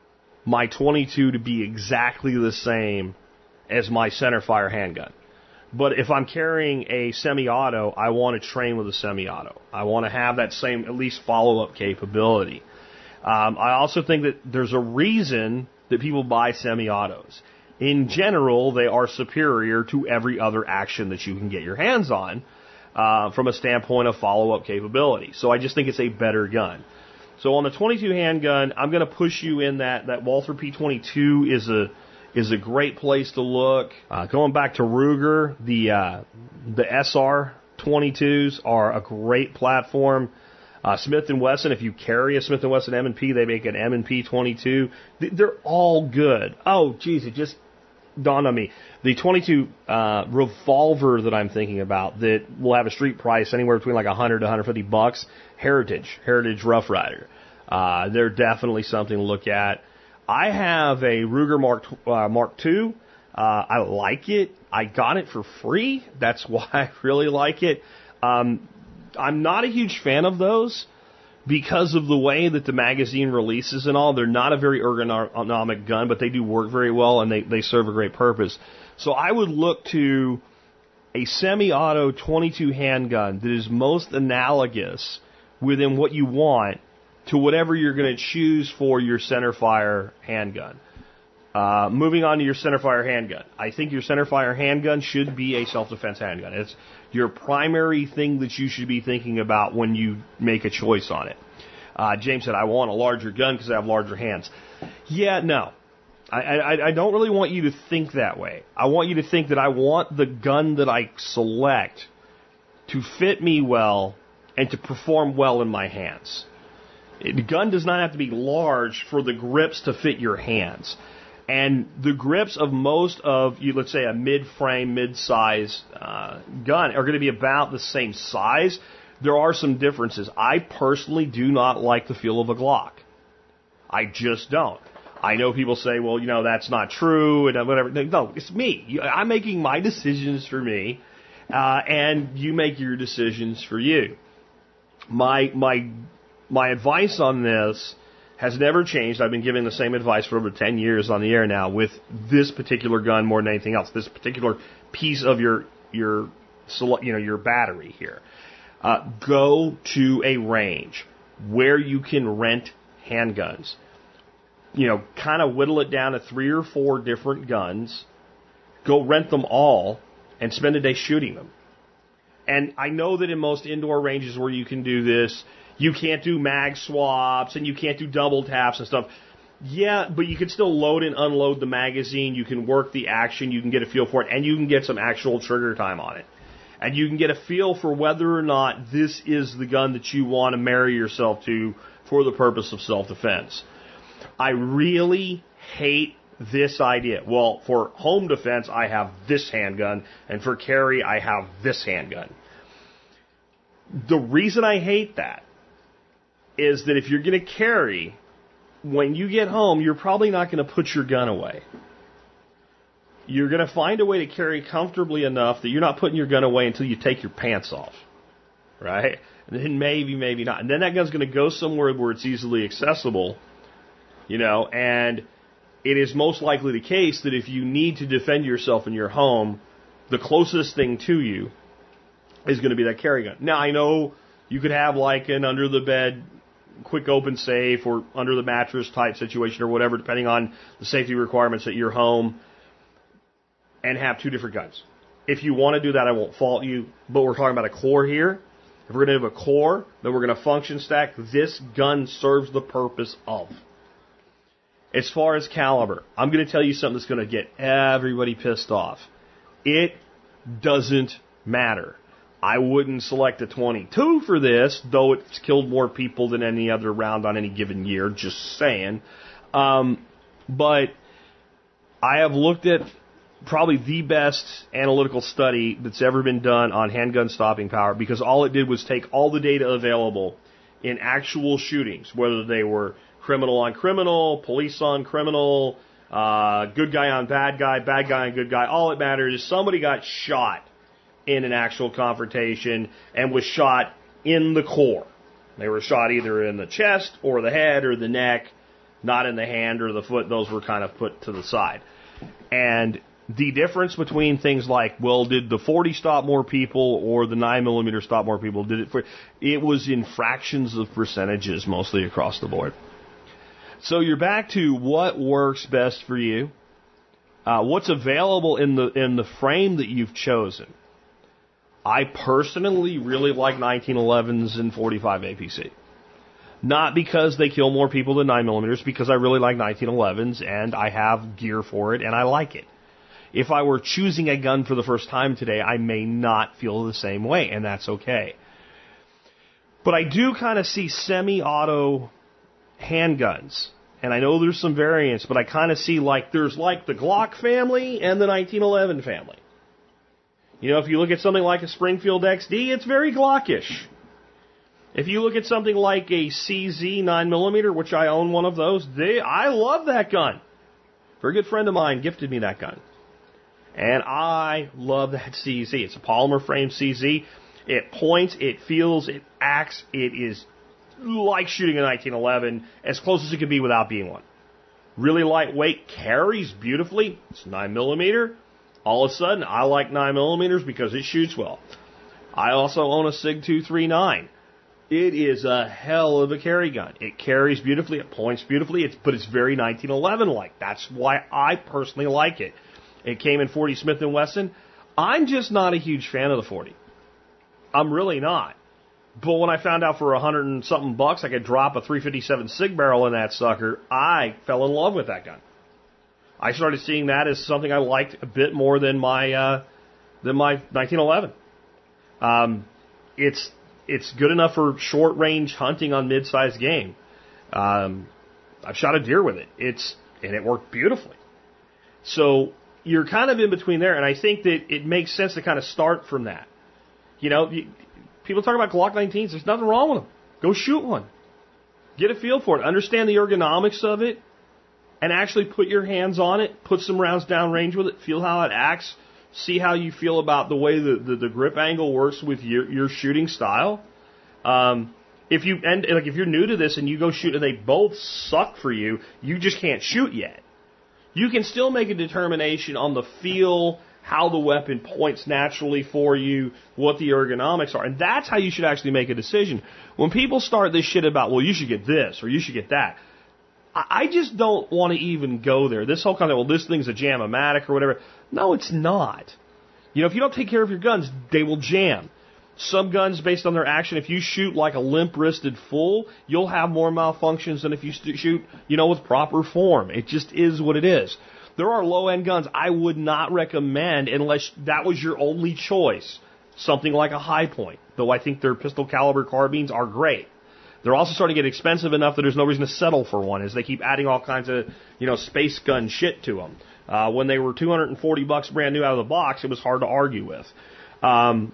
[SPEAKER 1] my twenty-two to be exactly the same as my centerfire handgun. But if I'm carrying a semi-auto, I want to train with a semi-auto. I want to have that same, at least, follow-up capability. Um, I also think that there's a reason that people buy semi-autos. In general, they are superior to every other action that you can get your hands on uh, from a standpoint of follow-up capability. So I just think it's a better gun. So on the twenty-two handgun, I'm going to push you in that, that Walther P twenty-two is a is a great place to look. Uh, going back to Ruger, the uh, the S R twenty-twos are a great platform. Uh, Smith and Wesson, if you carry a Smith and Wesson M and P, they make an M and P twenty-two. They're all good. Oh, geez, it just dawned on me. The twenty-two uh, revolver that I'm thinking about that will have a street price anywhere between like one hundred to one hundred fifty bucks, Heritage, Heritage Rough Rider. Uh, they're definitely something to look at. I have a Ruger Mark uh, Mark two. Uh, I like it. I got it for free. That's why I really like it. Um, I'm not a huge fan of those because of the way that the magazine releases and all. They're not a very ergonomic gun, but they do work very well and they, they serve a great purpose. So I would look to a semi-auto twenty-two handgun that is most analogous within what you want to whatever you're going to choose for your centerfire handgun. Uh, moving on to your centerfire handgun. I think your centerfire handgun should be a self-defense handgun. It's your primary thing that you should be thinking about when you make a choice on it. Uh, James said, I want a larger gun because I have larger hands. Yeah, no. I, I, I don't really want you to think that way. I want you to think that I want the gun that I select to fit me well and to perform well in my hands. The gun does not have to be large for the grips to fit your hands. And the grips of most of, you, let's say, a mid-frame, mid-size uh, gun are going to be about the same size. There are some differences. I personally do not like the feel of a Glock. I just don't. I know people say, well, you know, that's not true, and whatever. No, it's me. I'm making my decisions for me, uh, and you make your decisions for you. My my my advice on this has never changed. I've been giving the same advice for over ten years on the air now with this particular gun more than anything else. This particular piece of your your you know your battery here. Uh, go to a range where you can rent handguns. You know, kind of whittle it down to three or four different guns. Go rent them all and spend a day shooting them. And I know that in most indoor ranges where you can do this, you can't do mag swaps and you can't do double taps and stuff. Yeah, but you can still load and unload the magazine. You can work the action. You can get a feel for it. And you can get some actual trigger time on it. And you can get a feel for whether or not this is the gun that you want to marry yourself to for the purpose of self-defense. I really hate this idea. Well, for home defense, I have this handgun. And for carry, I have this handgun. The reason I hate that is that if you're going to carry, when you get home, you're probably not going to put your gun away. You're going to find a way to carry comfortably enough that you're not putting your gun away until you take your pants off, right? And then maybe, maybe not. And then that gun's going to go somewhere where it's easily accessible, you know, and it is most likely the case that if you need to defend yourself in your home, the closest thing to you is going to be that carry gun. Now, I know you could have like an under-the-bed quick open safe or under the mattress type situation or whatever, depending on the safety requirements at your home, and have two different guns. If you want to do that, I won't fault you, but we're talking about a core here. If we're going to have a core, then we're going to function stack. This gun serves the purpose of. As far as caliber, I'm going to tell you something that's going to get everybody pissed off. It doesn't matter. I wouldn't select a twenty-two for this, though it's killed more people than any other round on any given year, just saying. Um, but I have looked at probably the best analytical study that's ever been done on handgun stopping power, because all it did was take all the data available in actual shootings, whether they were criminal on criminal, police on criminal, uh, good guy on bad guy, bad guy on good guy. All it matters is somebody got shot in an actual confrontation and was shot in the core. They were shot either in the chest or the head or the neck, not in the hand or the foot. Those were kind of put to the side. And the difference between things like, well, did the forty stop more people or the nine millimeter stop more people? Did it for, it was in fractions of percentages mostly across the board. So you're back to what works best for you, uh, what's available in the in the frame that you've chosen. I personally really like nineteen elevens and forty-five A P C. Not because they kill more people than nine millimeters, because I really like nineteen elevens and I have gear for it and I like it. If I were choosing a gun for the first time today, I may not feel the same way, and that's okay. But I do kind of see semi-auto handguns. And I know there's some variants, but I kind of see like there's like the Glock family and the nineteen eleven family. You know, if you look at something like a Springfield X D, it's very Glockish. If you look at something like a C Z nine millimeter, which I own one of those, they, I love that gun. A very good friend of mine gifted me that gun. And I love that C Z. It's a polymer frame C Z. It points, it feels, it acts, it is like shooting a nineteen eleven, as close as it can be without being one. Really lightweight, carries beautifully. It's nine millimeter. All of a sudden, I like nine millimeters because it shoots well. I also own a Sig two thirty-nine. It is a hell of a carry gun. It carries beautifully, it points beautifully, it's, but it's very nineteen eleven-like. That's why I personally like it. It came in forty Smith and Wesson. I'm just not a huge fan of the forty. I'm really not. But when I found out for a hundred and something bucks I could drop a three fifty-seven Sig barrel in that sucker, I fell in love with that gun. I started seeing that as something I liked a bit more than my uh, than my nineteen eleven. Um, it's it's good enough for short range hunting on mid-sized game. Um, I've shot a deer with it. It's and it worked beautifully. So you're kind of in between there, and I think that it makes sense to kind of start from that. You know, you, people talk about Glock nineteens. There's nothing wrong with them. Go shoot one. Get a feel for it. Understand the ergonomics of it, and actually put your hands on it. Put some rounds downrange with it. Feel how it acts. See how you feel about the way the, the, the grip angle works with your, your shooting style. Um, if you and like if you're new to this and you go shoot and they both suck for you, you just can't shoot yet. You can still make a determination on the feel, how the weapon points naturally for you, what the ergonomics are. And that's how you should actually make a decision. When people start this shit about, well, you should get this or you should get that, I just don't want to even go there. This whole kind of, well, this thing's a jam-o-matic or whatever. No, it's not. You know, if you don't take care of your guns, they will jam. Some guns, based on their action, if you shoot like a limp-wristed full, you'll have more malfunctions than if you shoot, you know, with proper form. It just is what it is. There are low-end guns I would not recommend unless that was your only choice. Something like a High Point, though I think their pistol caliber carbines are great. They're also starting to get expensive enough that there's no reason to settle for one, as they keep adding all kinds of, you know, space gun shit to them. Uh, when they were two hundred forty bucks brand new out of the box, it was hard to argue with. Um,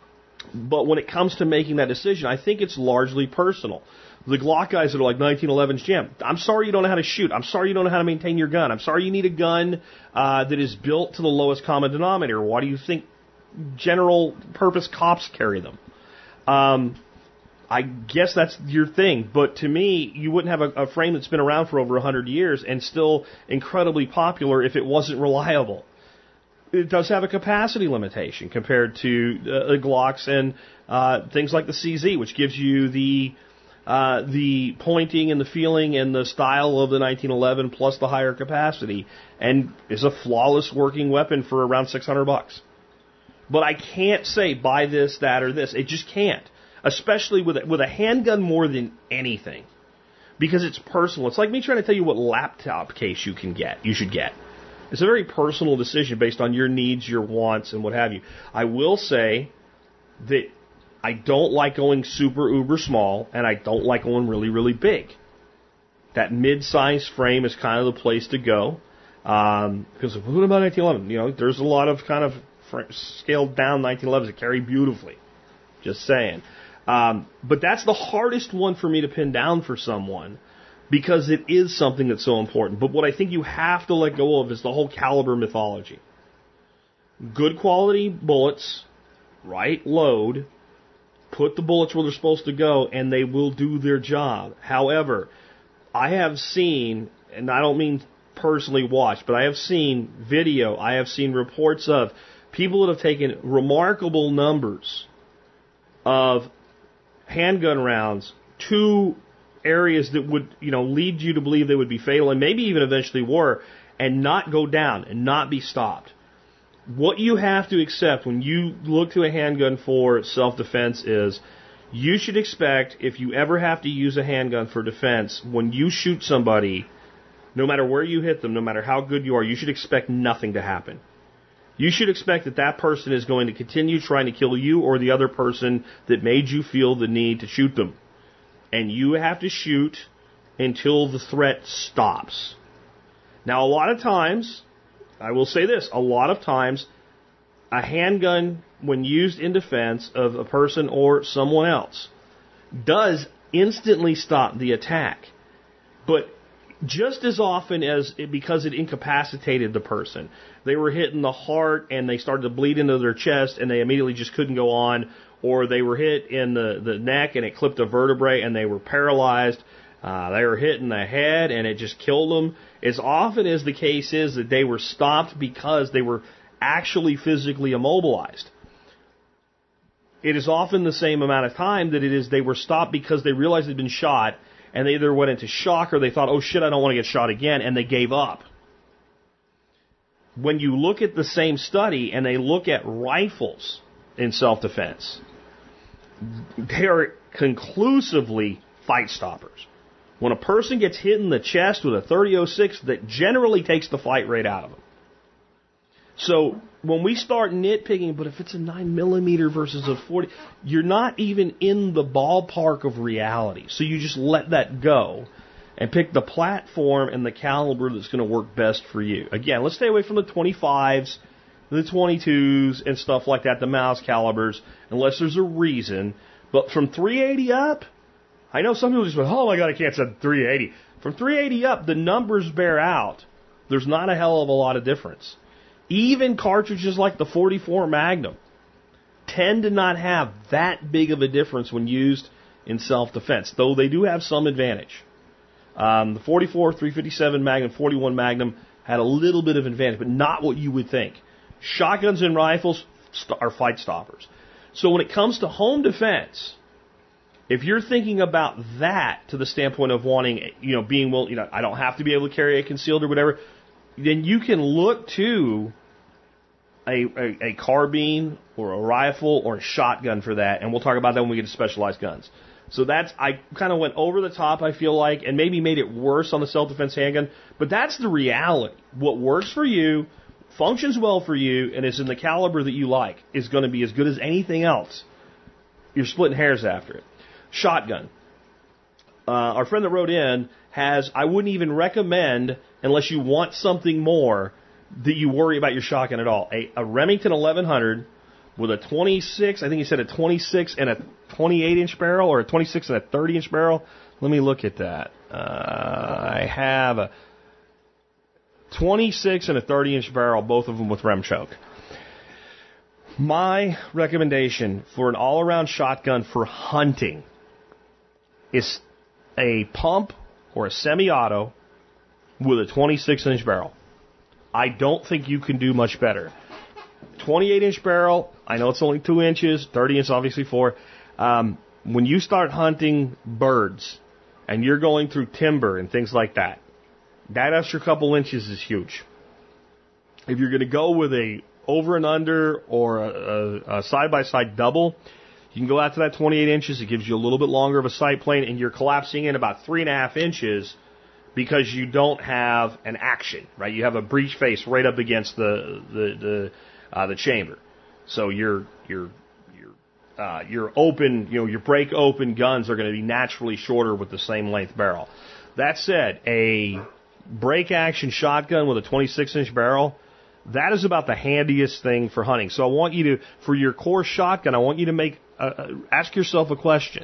[SPEAKER 1] but when it comes to making that decision, I think it's largely personal. The Glock guys that are like nineteen eleven's jam, I'm sorry you don't know how to shoot. I'm sorry you don't know how to maintain your gun. I'm sorry you need a gun uh, that is built to the lowest common denominator. Why do you think general purpose cops carry them? Um, I guess that's your thing. But to me, you wouldn't have a, a frame that's been around for over one hundred years and still incredibly popular if it wasn't reliable. It does have a capacity limitation compared to uh, the Glocks and uh, things like the C Z, which gives you the uh, the pointing and the feeling and the style of the nineteen eleven plus the higher capacity, and is a flawless working weapon for around six hundred bucks. But I can't say buy this, that, or this. It just can't, especially with a, with a handgun more than anything, because it's personal. It's like me trying to tell you what laptop case you can get. You should get. It's a very personal decision based on your needs, your wants, and what have you. I will say that I don't like going super uber small, and I don't like going really, really big. That mid-size frame is kind of the place to go. Um, because what about nineteen eleven? You know, there's a lot of kind of fr- scaled down nineteen elevens that carry beautifully. Just saying. Um, but that's the hardest one for me to pin down for someone, because it is something that's so important. But what I think you have to let go of is the whole caliber mythology. Good quality bullets, right load, put the bullets where they're supposed to go, and they will do their job. However, I have seen, and I don't mean personally watched, but I have seen video, I have seen reports of people that have taken remarkable numbers of handgun rounds to areas that would, you know, lead you to believe they would be fatal, and maybe even eventually were, and not go down and not be stopped. What you have to accept when you look to a handgun for self-defense is you should expect, if you ever have to use a handgun for defense, when you shoot somebody, no matter where you hit them, no matter how good you are, you should expect nothing to happen. You should expect that that person is going to continue trying to kill you or the other person that made you feel the need to shoot them. And you have to shoot until the threat stops. Now, a lot of times, I will say this, a lot of times, a handgun, when used in defense of a person or someone else, does instantly stop the attack. But just as often as it, because it incapacitated the person, they were hit in the heart and they started to bleed into their chest and they immediately just couldn't go on, or they were hit in the, the neck and it clipped a vertebrae and they were paralyzed. Uh, they were hit in the head and it just killed them. As often as the case is that they were stopped because they were actually physically immobilized. It is often the same amount of time that it is they were stopped because they realized they'd been shot and they either went into shock or they thought, oh shit, I don't want to get shot again, and they gave up. When you look at the same study and they look at rifles in self-defense, they are conclusively fight stoppers. When a person gets hit in the chest with a thirty oh six, that generally takes the fight rate out of them. So when we start nitpicking, but if it's a nine millimeter versus a forty, you're not even in the ballpark of reality. So you just let that go and pick the platform and the caliber that's going to work best for you. Again, let's stay away from the twenty-fives, the twenty-twos, and stuff like that, the mouse calibers, unless there's a reason. But from three eighty up, I know some people just went, oh my God, I can't say three eighty. From three eighty up, the numbers bear out. There's not a hell of a lot of difference. Even cartridges like the forty-four Magnum tend to not have that big of a difference when used in self-defense, though they do have some advantage. Um, the forty-four, three fifty-seven Magnum, forty-one Magnum had a little bit of advantage, but not what you would think. Shotguns and rifles st- are fight stoppers. So when it comes to home defense, if you're thinking about that to the standpoint of wanting, you know, being, well, you know, I don't have to be able to carry a concealed or whatever, then you can look to a, a, a carbine or a rifle or a shotgun for that, and we'll talk about that when we get to specialized guns. So that's, I kind of went over the top, I feel like, and maybe made it worse on the self-defense handgun, but that's the reality. What works for you, functions well for you, and is in the caliber that you like, is going to be as good as anything else. You're splitting hairs after it. Shotgun. Uh, our friend that wrote in has, I wouldn't even recommend, unless you want something more, that you worry about your shotgun at all. A, a Remington eleven hundred with a twenty-six, I think he said a twenty-six and a twenty-eight inch barrel, or a twenty-six and a thirty inch barrel. Let me look at that. Uh, I have a twenty-six and a thirty inch barrel, both of them with rem choke. My recommendation for an all-around shotgun for hunting is a pump or a semi-auto with a twenty-six inch barrel. I don't think you can do much better. twenty-eight inch barrel, I know it's only two inches, thirty inch obviously four. Um, when you start hunting birds and you're going through timber and things like that, that extra couple inches is huge. If you're going to go with a over and under or a, a, a side-by-side double, you can go out to that twenty-eight inches. It gives you a little bit longer of a sight plane, and you're collapsing in about three and a half inches because you don't have an action, right? You have a breech face right up against the the the, uh, the chamber, so your your your uh, your open, you know, your break open guns are going to be naturally shorter with the same length barrel. That said, a break action shotgun with a twenty-six inch barrel, that is about the handiest thing for hunting. So I want you to, for your core shotgun, I want you to make, uh, ask yourself a question.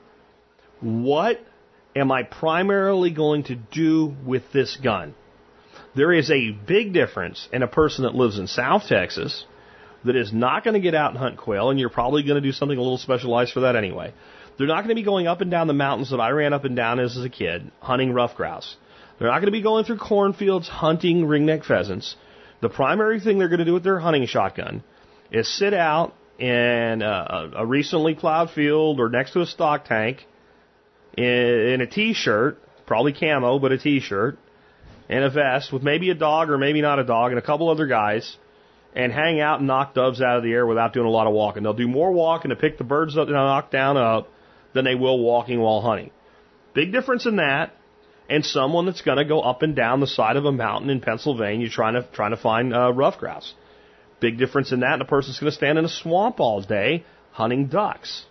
[SPEAKER 1] What am I primarily going to do with this gun? There is a big difference in a person that lives in South Texas that is not going to get out and hunt quail, and you're probably going to do something a little specialized for that anyway. They're not going to be going up and down the mountains that I ran up and down as a kid, hunting rough grouse. They're not going to be going through cornfields hunting ringneck pheasants. The primary thing they're going to do with their hunting shotgun is sit out in a, a recently plowed field or next to a stock tank in, in a T-shirt, probably camo, but a T-shirt, and a vest with maybe a dog or maybe not a dog and a couple other guys, and hang out and knock doves out of the air without doing a lot of walking. They'll do more walking to pick the birds up and knock down up than they will walking while hunting. Big difference in that and someone that's going to go up and down the side of a mountain in Pennsylvania trying to trying to find uh, rough grouse. Big difference in that and a person's going to stand in a swamp all day hunting ducks.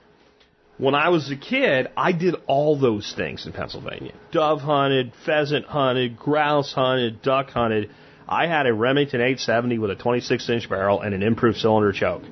[SPEAKER 1] When I was a kid, I did all those things in Pennsylvania. Dove hunted, pheasant hunted, grouse hunted, duck hunted. I had a Remington eight seventy with a twenty-six inch barrel and an improved cylinder choke.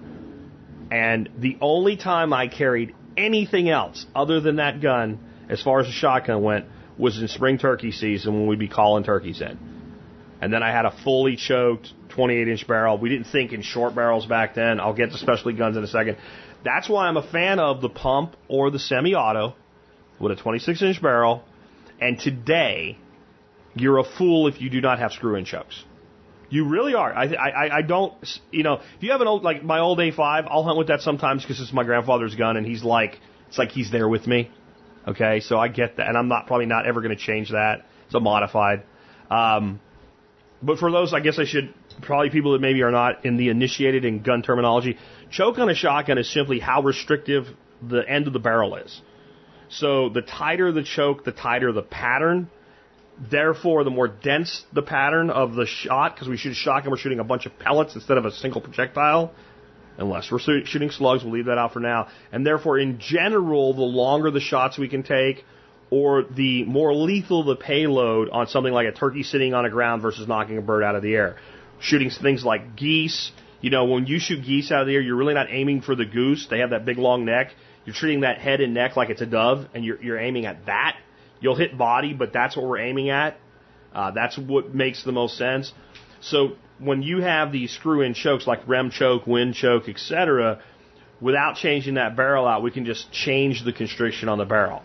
[SPEAKER 1] And the only time I carried anything else other than that gun, as far as the shotgun went, was in spring turkey season when we'd be calling turkeys in. And then I had a fully choked twenty-eight inch barrel. We didn't think in short barrels back then. I'll get to specialty guns in a second. That's why I'm a fan of the pump or the semi-auto with a twenty-six inch barrel. And today, you're a fool if you do not have screw-in chokes. You really are. I, I, I don't, you know, if you have an old, like my old A five, I'll hunt with that sometimes because it's my grandfather's gun and he's like, it's like he's there with me. Okay, so I get that. And I'm not, probably not ever going to change that. It's a modified. Um, but for those, I guess I should, probably people that maybe are not in the initiated in gun terminology, choke on a shotgun is simply how restrictive the end of the barrel is. So the tighter the choke, the tighter the pattern. Therefore, the more dense the pattern of the shot, because we shoot a shotgun, we're shooting a bunch of pellets instead of a single projectile. Unless we're shooting slugs, we'll leave that out for now. And therefore, in general, the longer the shots we can take, or the more lethal the payload on something like a turkey sitting on the ground versus knocking a bird out of the air. Shooting things like geese, you know, when you shoot geese out of the air, you're really not aiming for the goose. They have that big long neck. You're treating that head and neck like it's a dove, and you're, you're aiming at that. You'll hit body, but that's what we're aiming at. Uh, that's what makes the most sense. So when you have these screw-in chokes like rem choke, wind choke, et cetera, without changing that barrel out, we can just change the constriction on the barrel.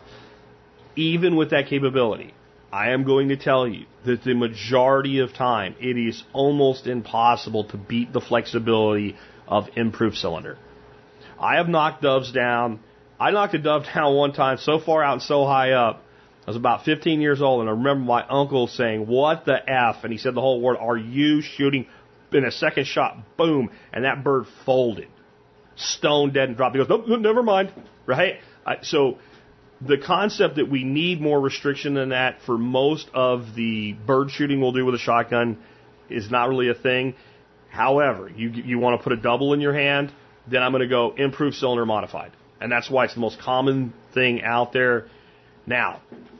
[SPEAKER 1] Even with that capability, I am going to tell you that the majority of time, it is almost impossible to beat the flexibility of improved cylinder. I have knocked doves down. I knocked a dove down one time so far out and so high up. I was about fifteen years old, and I remember my uncle saying, "What the F?" And he said the whole word, "Are you shooting?" In a second shot, boom, and that bird folded. Stone dead and dropped. He goes, "Nope, never mind." Right? I, so the concept that we need more restriction than that for most of the bird shooting we'll do with a shotgun is not really a thing. However, you you want to put a double in your hand, then I'm going to go improved cylinder modified. And that's why it's the most common thing out there. Now,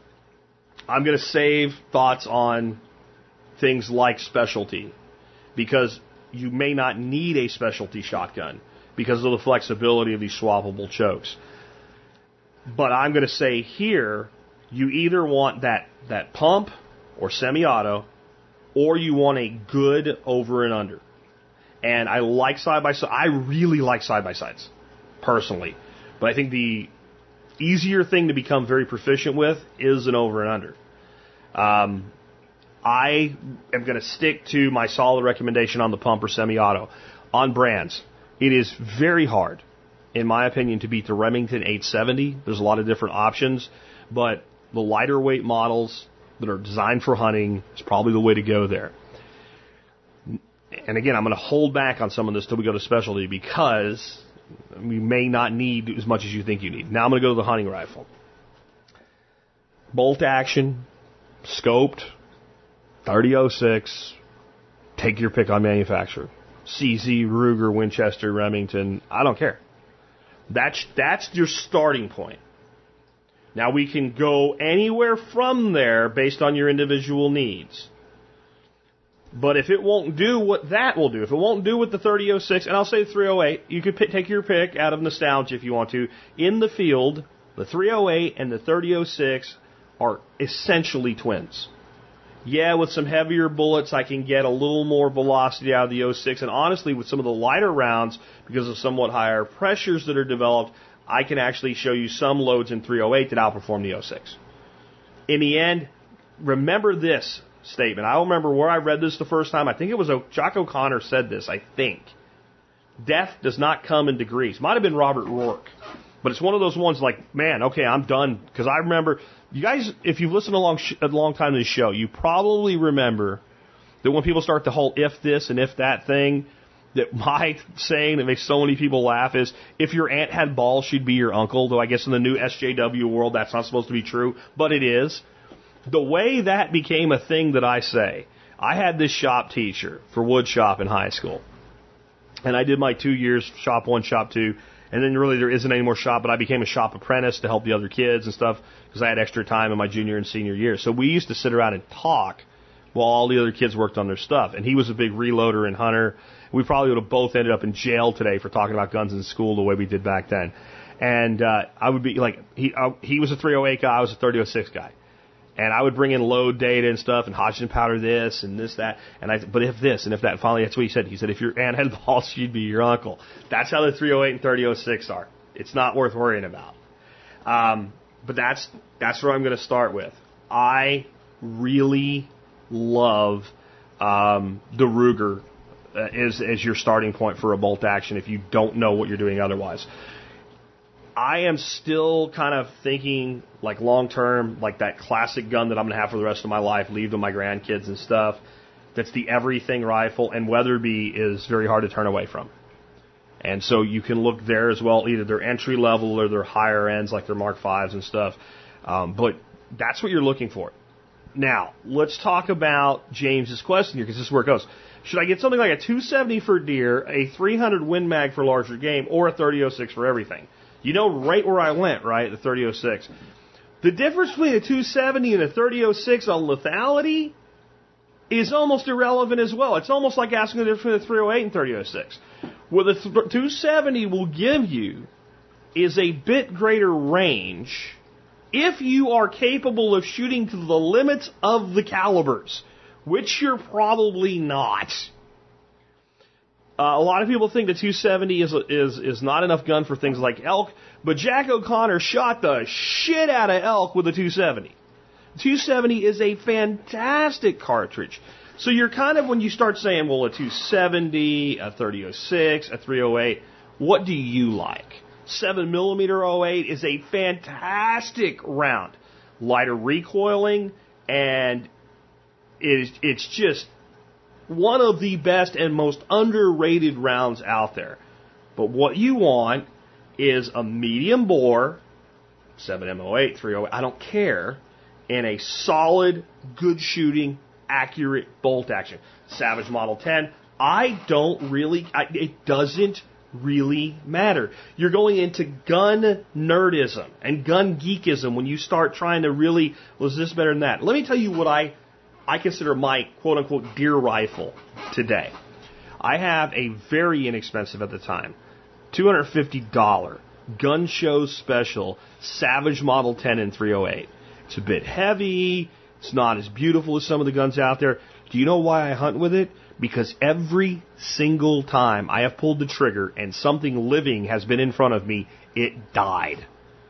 [SPEAKER 1] I'm going to save thoughts on things like specialty because you may not need a specialty shotgun because of the flexibility of these swappable chokes. But I'm going to say here, you either want that, that pump or semi-auto, or you want a good over and under. And I like side-by-side. I really like side-by-sides, personally. But I think the easier thing to become very proficient with is an over and under. Um, I am going to stick to my solid recommendation on the pump or semi-auto. On brands, it is very hard, in my opinion, to beat the Remington eight seventy. There's a lot of different options, but the lighter weight models that are designed for hunting is probably the way to go there. And again, I'm going to hold back on some of this till we go to specialty because we may not need as much as you think you need. Now I'm going to go to the hunting rifle. Bolt action, scoped, thirty oh six, take your pick on manufacturer. C Z, Ruger, Winchester, Remington, I don't care. That's, that's your starting point. Now we can go anywhere from there based on your individual needs. But if it won't do what that will do, if it won't do what the thirty oh six, and I'll say the three oh eight, you could pick, take your pick out of nostalgia if you want to. In the field, the three oh eight and the thirty oh six are essentially twins. Yeah, with some heavier bullets, I can get a little more velocity out of the oh six, and honestly, with some of the lighter rounds, because of somewhat higher pressures that are developed, I can actually show you some loads in three oh eight that outperform the oh six. In the end, remember this statement. I don't remember where I read this the first time. I think it was Jock O'Connor said this, I think. Death does not come in degrees. Might have been Robert Rourke. But it's one of those ones like, man, okay, I'm done. Because I remember, you guys, if you've listened a long, sh- a long time to this show, you probably remember that when people start the whole if this and if that thing, that my saying that makes so many people laugh is, if your aunt had balls, she'd be your uncle. Though I guess in the new S J W world, that's not supposed to be true. But it is. The way that became a thing that I say, I had this shop teacher for wood shop in high school. And I did my two years, shop one, shop two. And then really there isn't any more shop, but I became a shop apprentice to help the other kids and stuff because I had extra time in my junior and senior year. So we used to sit around and talk while all the other kids worked on their stuff. And he was a big reloader and hunter. We probably would have both ended up in jail today for talking about guns in school the way we did back then. And uh, I would be like, he uh, he was a three oh eight guy, I was a thirty oh six guy. And I would bring in load data and stuff and Hodgson powder this and this, that. And I, but if this and if that, and finally that's what he said. He said, if your aunt had balls, she'd be your uncle. That's how the three oh eight and thirty oh six are. It's not worth worrying about. Um, but that's, that's where I'm going to start with. I really love, um, the Ruger uh, as, as your starting point for a bolt action if you don't know what you're doing otherwise. I am still kind of thinking, like, long-term, like that classic gun that I'm going to have for the rest of my life, leave to my grandkids and stuff. That's the everything rifle, and Weatherby is very hard to turn away from. And so you can look there as well, either their entry level or their higher ends, like their Mark fives and stuff. Um, but that's what you're looking for. Now, let's talk about James's question here, because this is where it goes. Should I get something like a two seventy for deer, a three hundred Win Mag for larger game, or a thirty oh six for everything? You know right where I went, right? The thirty oh six. The difference between a two seventy and a thirty oh six on lethality is almost irrelevant as well. It's almost like asking the difference between a three oh eight and thirty oh six. What the two seventy will give you is a bit greater range if you are capable of shooting to the limits of the calibers, which you're probably not. Uh, a lot of people think the two seventy is is is not enough gun for things like elk, but Jack O'Connor shot the shit out of elk with the two seventy. two seventy is a fantastic cartridge. So you're kind of, when you start saying, well, a two seventy, a thirty oh six, a three oh eight, what do you like? seven millimeter oh eight is a fantastic round. Lighter recoiling, and it is, it's just one of the best and most underrated rounds out there. But what you want is a medium bore, seven M oh eight, three oh eight, I don't care, and a solid, good shooting, accurate bolt action. Savage Model ten, I don't really, I, it doesn't really matter. You're going into gun nerdism and gun geekism when you start trying to really, was this better than that? Let me tell you what I I consider my quote-unquote deer rifle today. I have a very inexpensive at the time, two hundred fifty dollars Gun Show Special Savage Model ten in three oh eight. It's a bit heavy. It's not as beautiful as some of the guns out there. Do you know why I hunt with it? Because every single time I have pulled the trigger and something living has been in front of me, it died.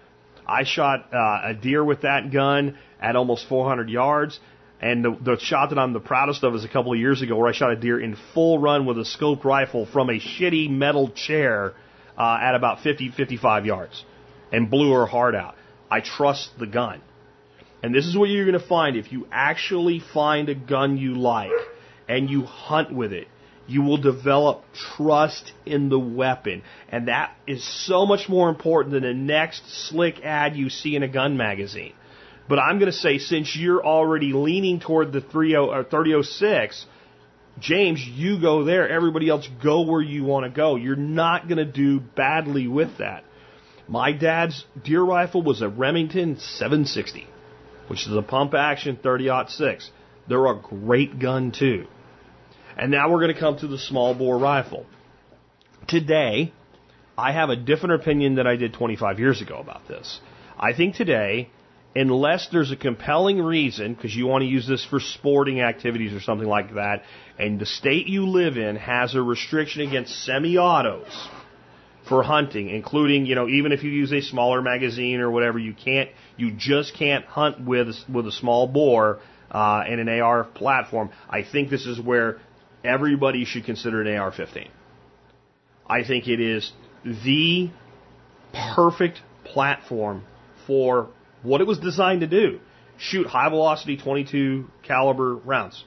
[SPEAKER 1] I shot uh, a deer with that gun at almost four hundred yards. And the, the shot that I'm the proudest of is a couple of years ago where I shot a deer in full run with a scoped rifle from a shitty metal chair uh, at about fifty, fifty-five yards and blew her heart out. I trust the gun. And this is what you're going to find. If you actually find a gun you like and you hunt with it, you will develop trust in the weapon. And that is so much more important than the next slick ad you see in a gun magazine. But I'm going to say, since you're already leaning toward the thirty or thirty oh six, James, you go there. Everybody else go where you want to go. You're not going to do badly with that. My dad's deer rifle was a Remington seven sixty, which is a pump-action thirty aught six. They're a great gun, too. And now we're going to come to the small-bore rifle. Today, I have a different opinion than I did twenty-five years ago about this. I think today, unless there's a compelling reason, because you want to use this for sporting activities or something like that, and the state you live in has a restriction against semi-autos for hunting, including, you know, even if you use a smaller magazine or whatever, you can't, you just can't hunt with with a small bore uh, in an A R platform. I think this is where everybody should consider an A R fifteen. I think it is the perfect platform for what it was designed to do: shoot high velocity twenty-two caliber rounds.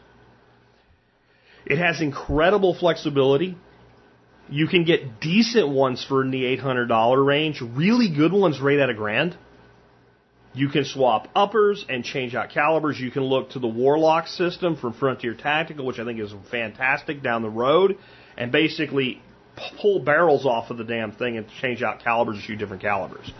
[SPEAKER 1] It has incredible flexibility. You can get decent ones for in the eight hundred dollars range. Really good ones right at a grand. You can swap uppers and change out calibers. You can look to the Warlock system from Frontier Tactical, which I think is fantastic, down the road, and basically pull barrels off of the damn thing and change out calibers and shoot different calibers.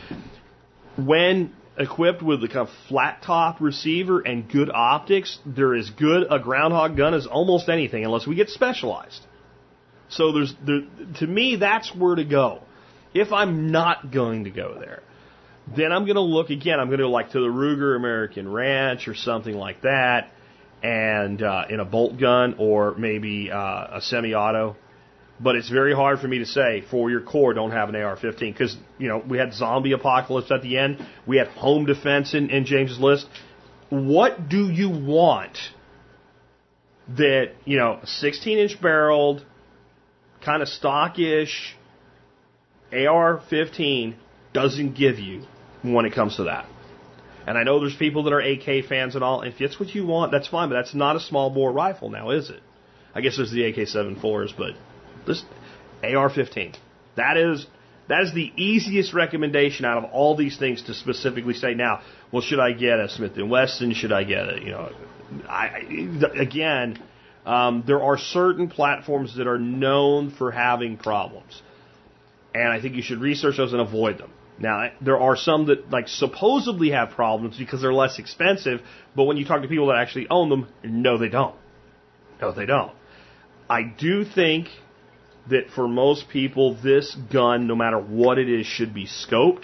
[SPEAKER 1] When equipped with the kind of flat top receiver and good optics, they're as good a groundhog gun as almost anything, unless we get specialized. So there's, there, to me, that's where to go. If I'm not going to go there, then I'm going to look again. I'm going to go like to the Ruger American Ranch or something like that, and uh, in a bolt gun or maybe uh, a semi-auto. But it's very hard for me to say for your core don't have an A R fifteen because, you know, we had zombie apocalypse at the end. We had home defense in, in James's list. What do you want that, you know, sixteen inch barreled, kind of stockish A R fifteen doesn't give you when it comes to that? And I know there's people that are A K fans and all. If it's what you want, that's fine, but that's not a small bore rifle now, is it? I guess there's the A K seventy-fours, but this A R fifteen. That is that is the easiest recommendation out of all these things to specifically say now, well, should I get a Smith and Wesson? Should I get a, you know, I, again, um, there are certain platforms that are known for having problems. And I think you should research those and avoid them. Now, there are some that, like, supposedly have problems because they're less expensive, but when you talk to people that actually own them, no, they don't. No, they don't. I do think that for most people, this gun, no matter what it is, should be scoped.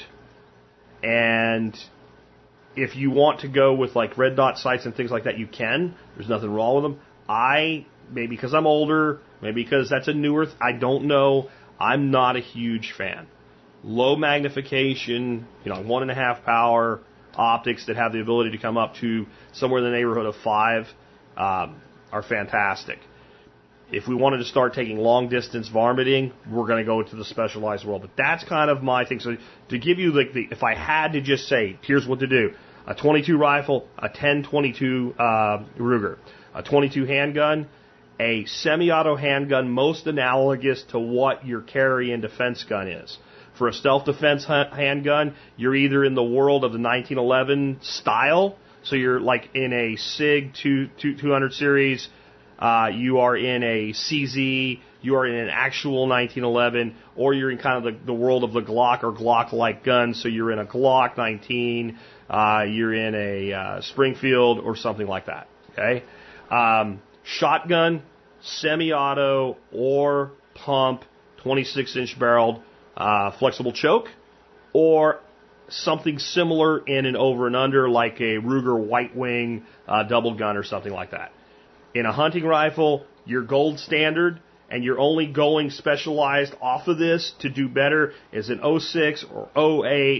[SPEAKER 1] And if you want to go with, like, red dot sights and things like that, you can. There's nothing wrong with them. I, maybe because I'm older, maybe because that's a newer, th- I don't know. I'm not a huge fan. Low magnification, you know, one and a half power optics that have the ability to come up to somewhere in the neighborhood of five um, are fantastic. If we wanted to start taking long distance varminting, we're going to go to the specialized world. But that's kind of my thing. So to give you like the, if I had to just say, here's what to do: a twenty-two rifle, a ten twenty-two uh, Ruger, a twenty-two handgun, a semi-auto handgun, most analogous to what your carry and defense gun is. For a self-defense handgun, you're either in the world of the nineteen eleven style, so you're like in a SIG two hundred series, uh, you are in a C Z, you are in an actual nineteen eleven, or you're in kind of the, the world of the Glock or Glock-like guns, so you're in a Glock nineteen, uh, you're in a uh, Springfield or something like that, okay? Um, shotgun, semi-auto, or pump, twenty-six inch barreled, Uh, flexible choke, or something similar in an over and under like a Ruger White Wing uh, double gun or something like that. In a hunting rifle, your gold standard, and you're only going specialized off of this to do better, is an oh six or oh eight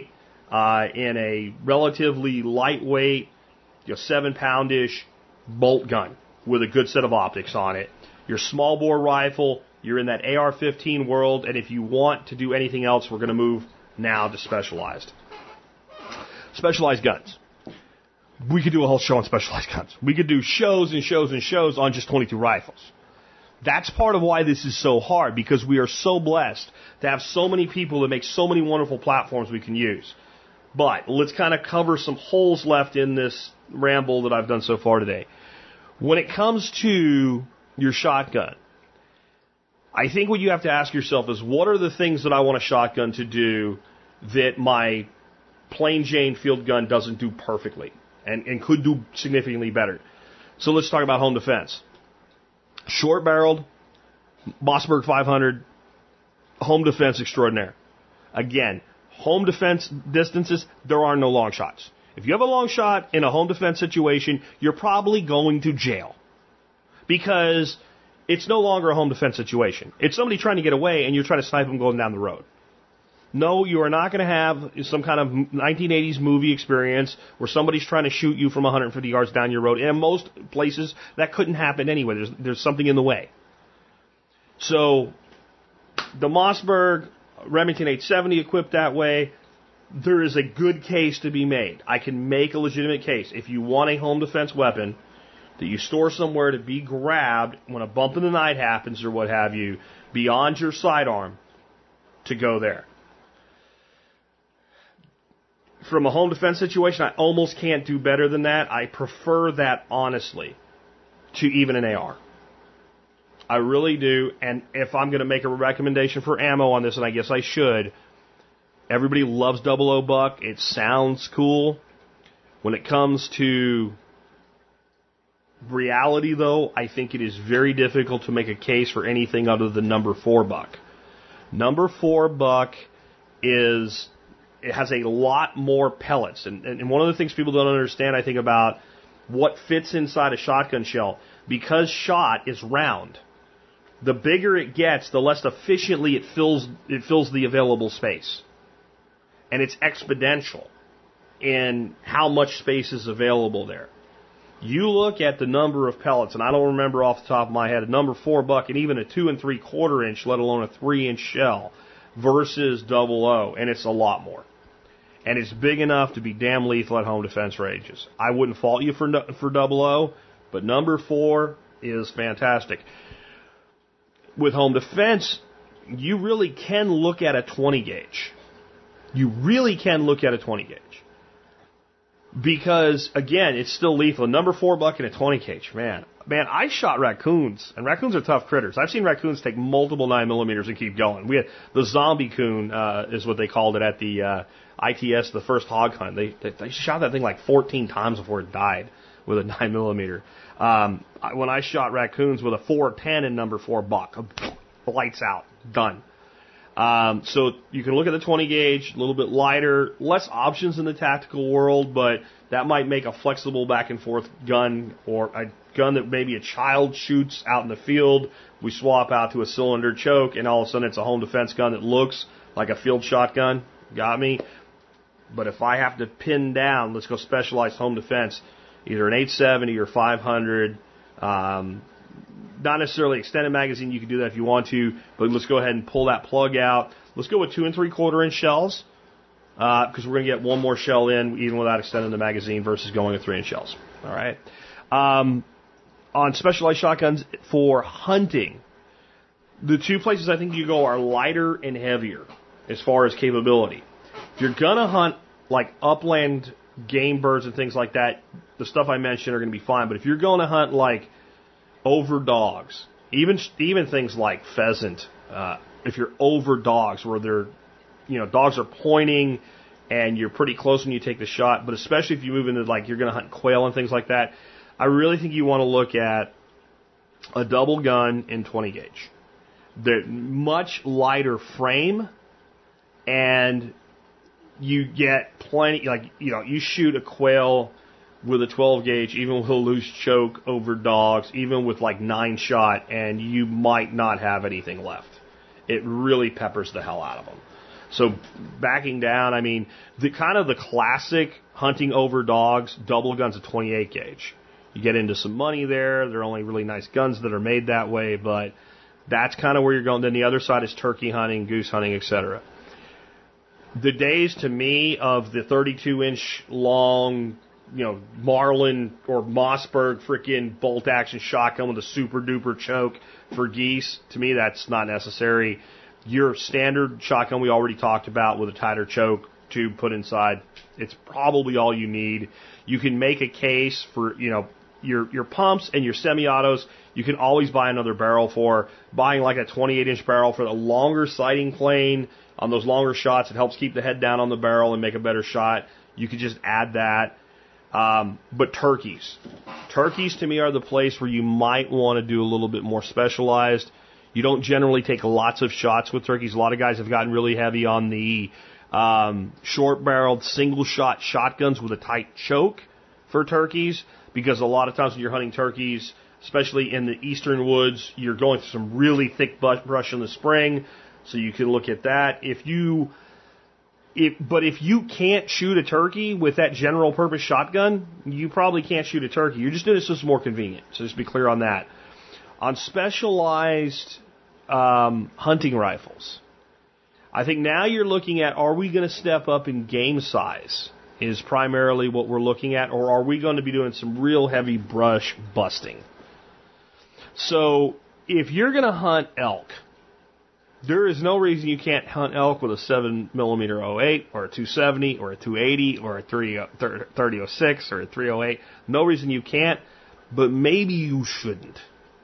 [SPEAKER 1] uh, in a relatively lightweight, you know, seven pound-ish bolt gun with a good set of optics on it. Your small bore rifle, you're in that A R fifteen world, and if you want to do anything else, we're going to move now to specialized. Specialized guns. We could do a whole show on specialized guns. We could do shows and shows and shows on just twenty-two rifles. That's part of why this is so hard, because we are so blessed to have so many people that make so many wonderful platforms we can use. But let's kind of cover some holes left in this ramble that I've done so far today. When it comes to your shotgun, I think what you have to ask yourself is, what are the things that I want a shotgun to do that my plain Jane field gun doesn't do perfectly and, and could do significantly better? So let's talk about home defense. Short-barreled, Mossberg five hundred, home defense extraordinaire. Again, home defense distances, there are no long shots. If you have a long shot in a home defense situation, you're probably going to jail. Because it's no longer a home defense situation. It's somebody trying to get away and you're trying to snipe them going down the road. No, you are not going to have some kind of nineteen eighties movie experience where somebody's trying to shoot you from one hundred fifty yards down your road. And in most places, that couldn't happen anyway. There's, there's something in the way. So, the Mossberg Remington eight seventy equipped that way, there is a good case to be made. I can make a legitimate case. If you want a home defense weapon that you store somewhere to be grabbed when a bump in the night happens or what have you, beyond your sidearm, to go there. From a home defense situation, I almost can't do better than that. I prefer that, honestly, to even an A R. I really do. And if I'm going to make a recommendation for ammo on this, and I guess I should, everybody loves double oh Buck. It sounds cool. When it comes to reality, though, I think it is very difficult to make a case for anything other than number four Buck. Number four Buck is... it has a lot more pellets. And, and one of the things people don't understand, I think, about what fits inside a shotgun shell, because shot is round, the bigger it gets, the less efficiently it fills it fills the available space. And it's exponential in how much space is available there. You look at the number of pellets, and I don't remember off the top of my head, a number four Buck and even a two and three quarter inch, let alone a three inch shell, versus double O, and it's a lot more. And it's big enough to be damn lethal at home defense ranges. I wouldn't fault you for for double O, but number four is fantastic. With home defense, you really can look at a twenty gauge. You really can look at a twenty gauge. Because, again, it's still lethal. Number four Buck and a twenty gauge, man. Man, I shot raccoons, and raccoons are tough critters. I've seen raccoons take multiple nine millimeters and keep going. We had the zombie coon, uh, is what they called it at the uh, I T S, the first hog hunt. They, they they shot that thing like fourteen times before it died with a nine millimeter. Um, when I shot raccoons with a four ten and number four Buck, lights out, done. Um, so you can look at the twenty gauge, a little bit lighter, less options in the tactical world, but that might make a flexible back and forth gun, or a gun that maybe a child shoots out in the field. We swap out to a cylinder choke, and all of a sudden it's a home defense gun that looks like a field shotgun. Got me? But if I have to pin down, let's go specialized home defense, either an eight seventy or five hundred, um, not necessarily extended magazine, you can do that if you want to, but let's go ahead and pull that plug out. Let's go with two and three quarter inch shells, uh, because we're going to get one more shell in even without extending the magazine versus going with three inch shells. All right. Um, on specialized shotguns for hunting, the two places I think you go are lighter and heavier as far as capability. If you're going to hunt like upland game birds and things like that, the stuff I mentioned are going to be fine. But if you're going to hunt like over dogs, even even things like pheasant, uh, if you're over dogs where they're, you know, dogs are pointing and you're pretty close when you take the shot, but especially if you move into like you're going to hunt quail and things like that, I really think you want to look at a double gun in twenty gauge. They're much lighter frame, and you get plenty, like, you know, you shoot a quail with a twelve gauge, even with a loose choke over dogs, even with like nine shot, and you might not have anything left. It really peppers the hell out of them. So backing down, I mean, the kind of the classic hunting over dogs, double guns at twenty-eight gauge. You get into some money there. They're only really nice guns that are made that way, but that's kind of where you're going. Then the other side is turkey hunting, goose hunting, et cetera. The days to me of the thirty-two inch long, you know, Marlin or Mossberg freaking bolt action shotgun with a super duper choke for geese, to me that's not necessary. Your standard shotgun we already talked about with a tighter choke tube put inside, it's probably all you need. You can make a case for, you know, your your pumps and your semi-autos. You can always buy another barrel for. Buying like a twenty-eight inch barrel for the longer sighting plane on those longer shots, it helps keep the head down on the barrel and make a better shot. You could just add that. Um, but turkeys. Turkeys to me are the place where you might want to do a little bit more specialized. You don't generally take lots of shots with turkeys. A lot of guys have gotten really heavy on the um, short-barreled, single-shot shotguns with a tight choke for turkeys, because a lot of times when you're hunting turkeys, especially in the eastern woods, you're going through some really thick brush in the spring, so you can look at that. If you, if but if you can't shoot a turkey with that general-purpose shotgun, you probably can't shoot a turkey. You're just doing this just more convenient, so just be clear on that. On specialized um, hunting rifles, I think now you're looking at, are we going to step up in game size is primarily what we're looking at, or are we going to be doing some real heavy brush busting? So if you're going to hunt elk, there is no reason you can't hunt elk with a seven millimeter oh eight or a two seventy or a two eighty or a thirty oh six or a three oh eight. No reason you can't, but maybe you shouldn't.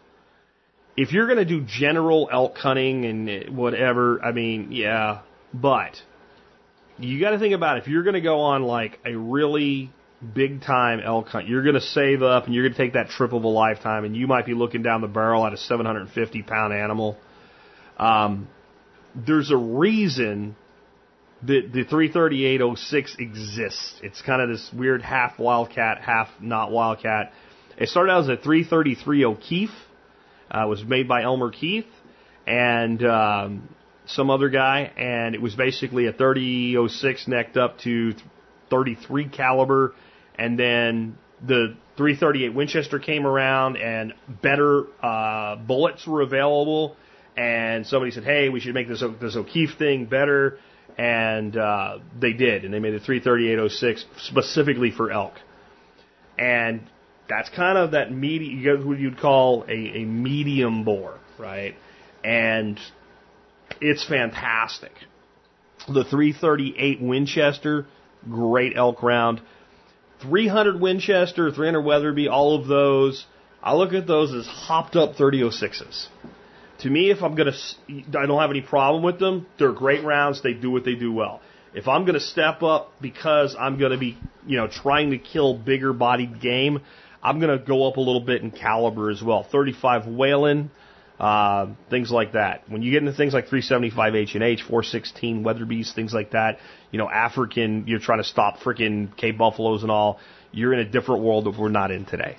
[SPEAKER 1] If you're going to do general elk hunting and whatever, I mean, yeah, but you got to think about it. If you're going to go on like a really big time elk hunt, you're going to save up and you're going to take that trip of a lifetime, and you might be looking down the barrel at a seven hundred fifty pound animal. Um, there's a reason that the three thirty-eight oh six exists. It's kind of this weird half wildcat, half not wildcat. It started out as a three thirty-three O'Keefe. Uh, was made by Elmer Keith and um, some other guy, and it was basically a thirty oh six necked up to thirty-three caliber, and then the three thirty-eight Winchester came around, and better uh, bullets were available, and somebody said, hey, we should make this this O'Keefe thing better, and uh, they did, and they made a three thirty-eight oh six specifically for elk. And that's kind of that medium, you got what you'd call a, a medium bore, right? And it's fantastic. The three thirty-eight Winchester, great elk round. three hundred Winchester, three hundred Weatherby, all of those, I look at those as hopped up thirty oh sixes. To me, if I'm going to, I don't have any problem with them. They're great rounds. They do what they do well. If I'm going to step up because I'm going to be, you know, trying to kill bigger bodied game, I'm going to go up a little bit in caliber as well. thirty-five Whelen, uh, things like that. When you get into things like three seventy-five H and H, four sixteen Weatherbys, things like that, you know, African, you're trying to stop freaking Cape Buffaloes and all, you're in a different world that we're not in today.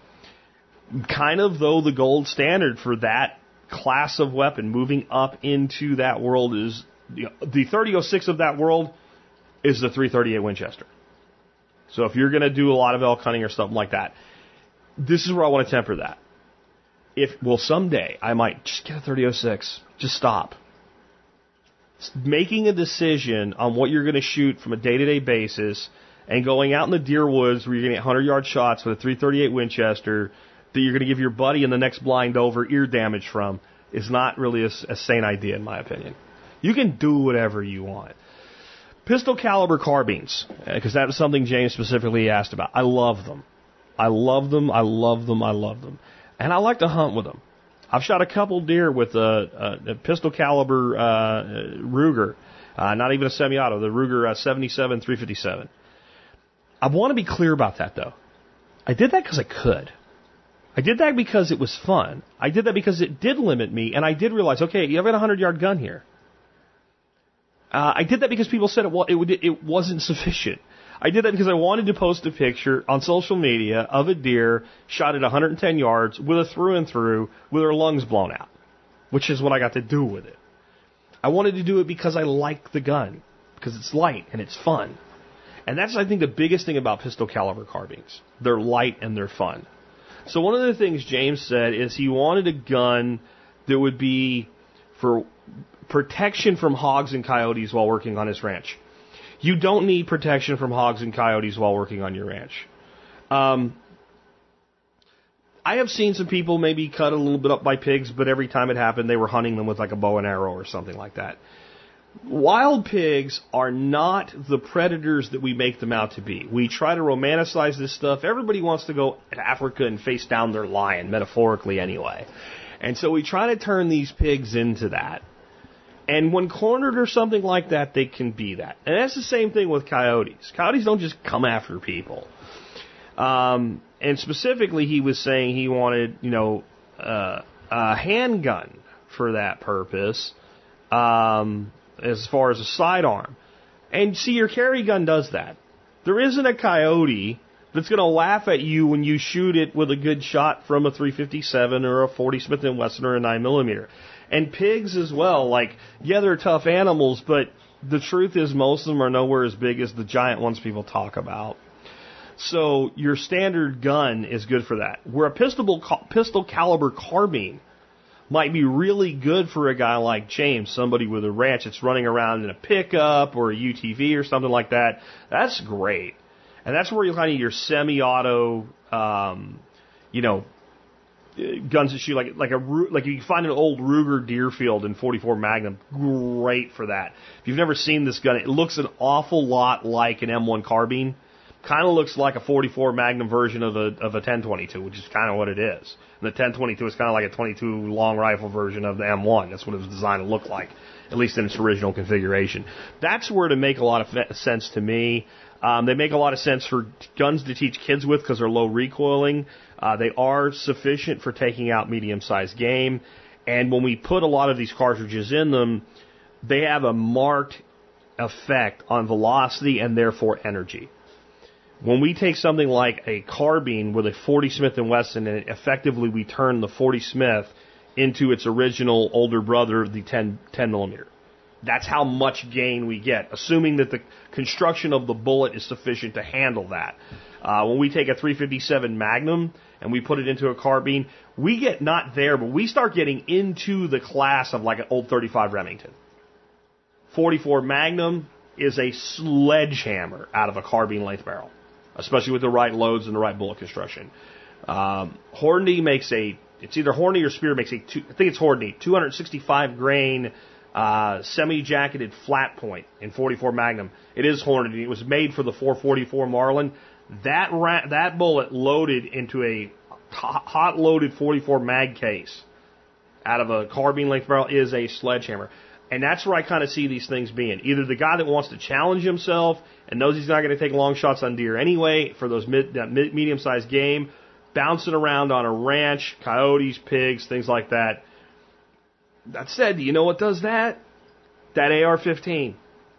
[SPEAKER 1] Kind of, though, the gold standard for that class of weapon moving up into that world is, you know, the thirty oh six of that world is the three thirty-eight Winchester. So if you're going to do a lot of elk hunting or something like that, this is where I want to temper that. If, well, someday I might just get a thirty oh six. Just stop. Making a decision on what you're going to shoot from a day-to-day basis and going out in the deer woods where you're going to get one hundred yard shots with a three thirty-eight Winchester that you're going to give your buddy in the next blind over ear damage from is not really a, a sane idea, in my opinion. You can do whatever you want. Pistol caliber carbines, because that was something James specifically asked about. I love them. I love them. I love them. I love them. And I like to hunt with them. I've shot a couple deer with a, a, a pistol caliber uh, Ruger, uh, not even a semi-auto, the Ruger uh, seventy-seven three fifty-seven. I want to be clear about that, though. I did that because I could. I did that because it was fun. I did that because it did limit me, and I did realize, okay, you've got a one hundred yard gun here. Uh, I did that because people said it, it, it wasn't sufficient. I did that because I wanted to post a picture on social media of a deer shot at one hundred ten yards with a through and through with her lungs blown out, which is what I got to do with it. I wanted to do it because I like the gun, because it's light and it's fun. And that's, I think, the biggest thing about pistol caliber carbines. They're light and they're fun. So one of the things James said is he wanted a gun that would be for protection from hogs and coyotes while working on his ranch. You don't need protection from hogs and coyotes while working on your ranch. Um, I have seen some people maybe cut a little bit up by pigs, but every time it happened, they were hunting them with like a bow and arrow or something like that. Wild pigs are not the predators that we make them out to be. We try to romanticize this stuff. Everybody wants to go to Africa and face down their lion, metaphorically anyway. And so we try to turn these pigs into that. And when cornered or something like that, they can be that. And that's the same thing with coyotes. Coyotes don't just come after people. Um, and specifically, he was saying he wanted, you know, uh, a handgun for that purpose, um, as far as a sidearm. And see, your carry gun does that. There isn't a coyote that's going to laugh at you when you shoot it with a good shot from a three fifty-seven or a forty Smith and Wesson or a nine millimeter. And pigs as well, like, yeah, they're tough animals, but the truth is most of them are nowhere as big as the giant ones people talk about. So your standard gun is good for that. Where a pistol, pistol caliber carbine might be really good for a guy like James, somebody with a ranch that's running around in a pickup or a U T V or something like that. That's great. And that's where you're kind of your semi-auto, um, you know, guns that shoot like like a like you can find an old Ruger Deerfield in forty-four Magnum. Great for that. If you've never seen this gun, it looks an awful lot like an M one carbine. Kind of looks like a forty-four Magnum version of a of a ten twenty-two, which is kind of what it is. And the ten twenty-two is kind of like a twenty-two long rifle version of the M one. That's what it was designed to look like, at least in its original configuration. That's where to make a lot of sense to me. Um, they make a lot of sense for guns to teach kids with because they're low recoiling. Uh, they are sufficient for taking out medium-sized game. And when we put a lot of these cartridges in them, they have a marked effect on velocity and therefore energy. When we take something like a carbine with a forty Smith and Wesson, and effectively we turn the forty Smith into its original older brother, the ten millimeter. That's how much gain we get, assuming that the construction of the bullet is sufficient to handle that. Uh, when we take a three fifty-seven Magnum and we put it into a carbine, we get not there, but we start getting into the class of like an old thirty-five Remington. forty-four Magnum is a sledgehammer out of a carbine length barrel, especially with the right loads and the right bullet construction. Um, Hornady makes a, it's either Hornady or Spear makes a, two, I think it's Hornady, two sixty-five grain uh, semi-jacketed flat point in forty-four Magnum. It is Hornady. It was made for the four forty-four Marlin. That ra- that bullet loaded into a hot loaded forty-four mag case out of a carbine length barrel is a sledgehammer. And that's where I kind of see these things being. Either the guy that wants to challenge himself and knows he's not going to take long shots on deer anyway for those mid, that mid, medium-sized game, bouncing around on a ranch, coyotes, pigs, things like that. That said, do you know what does that? That A R fifteen.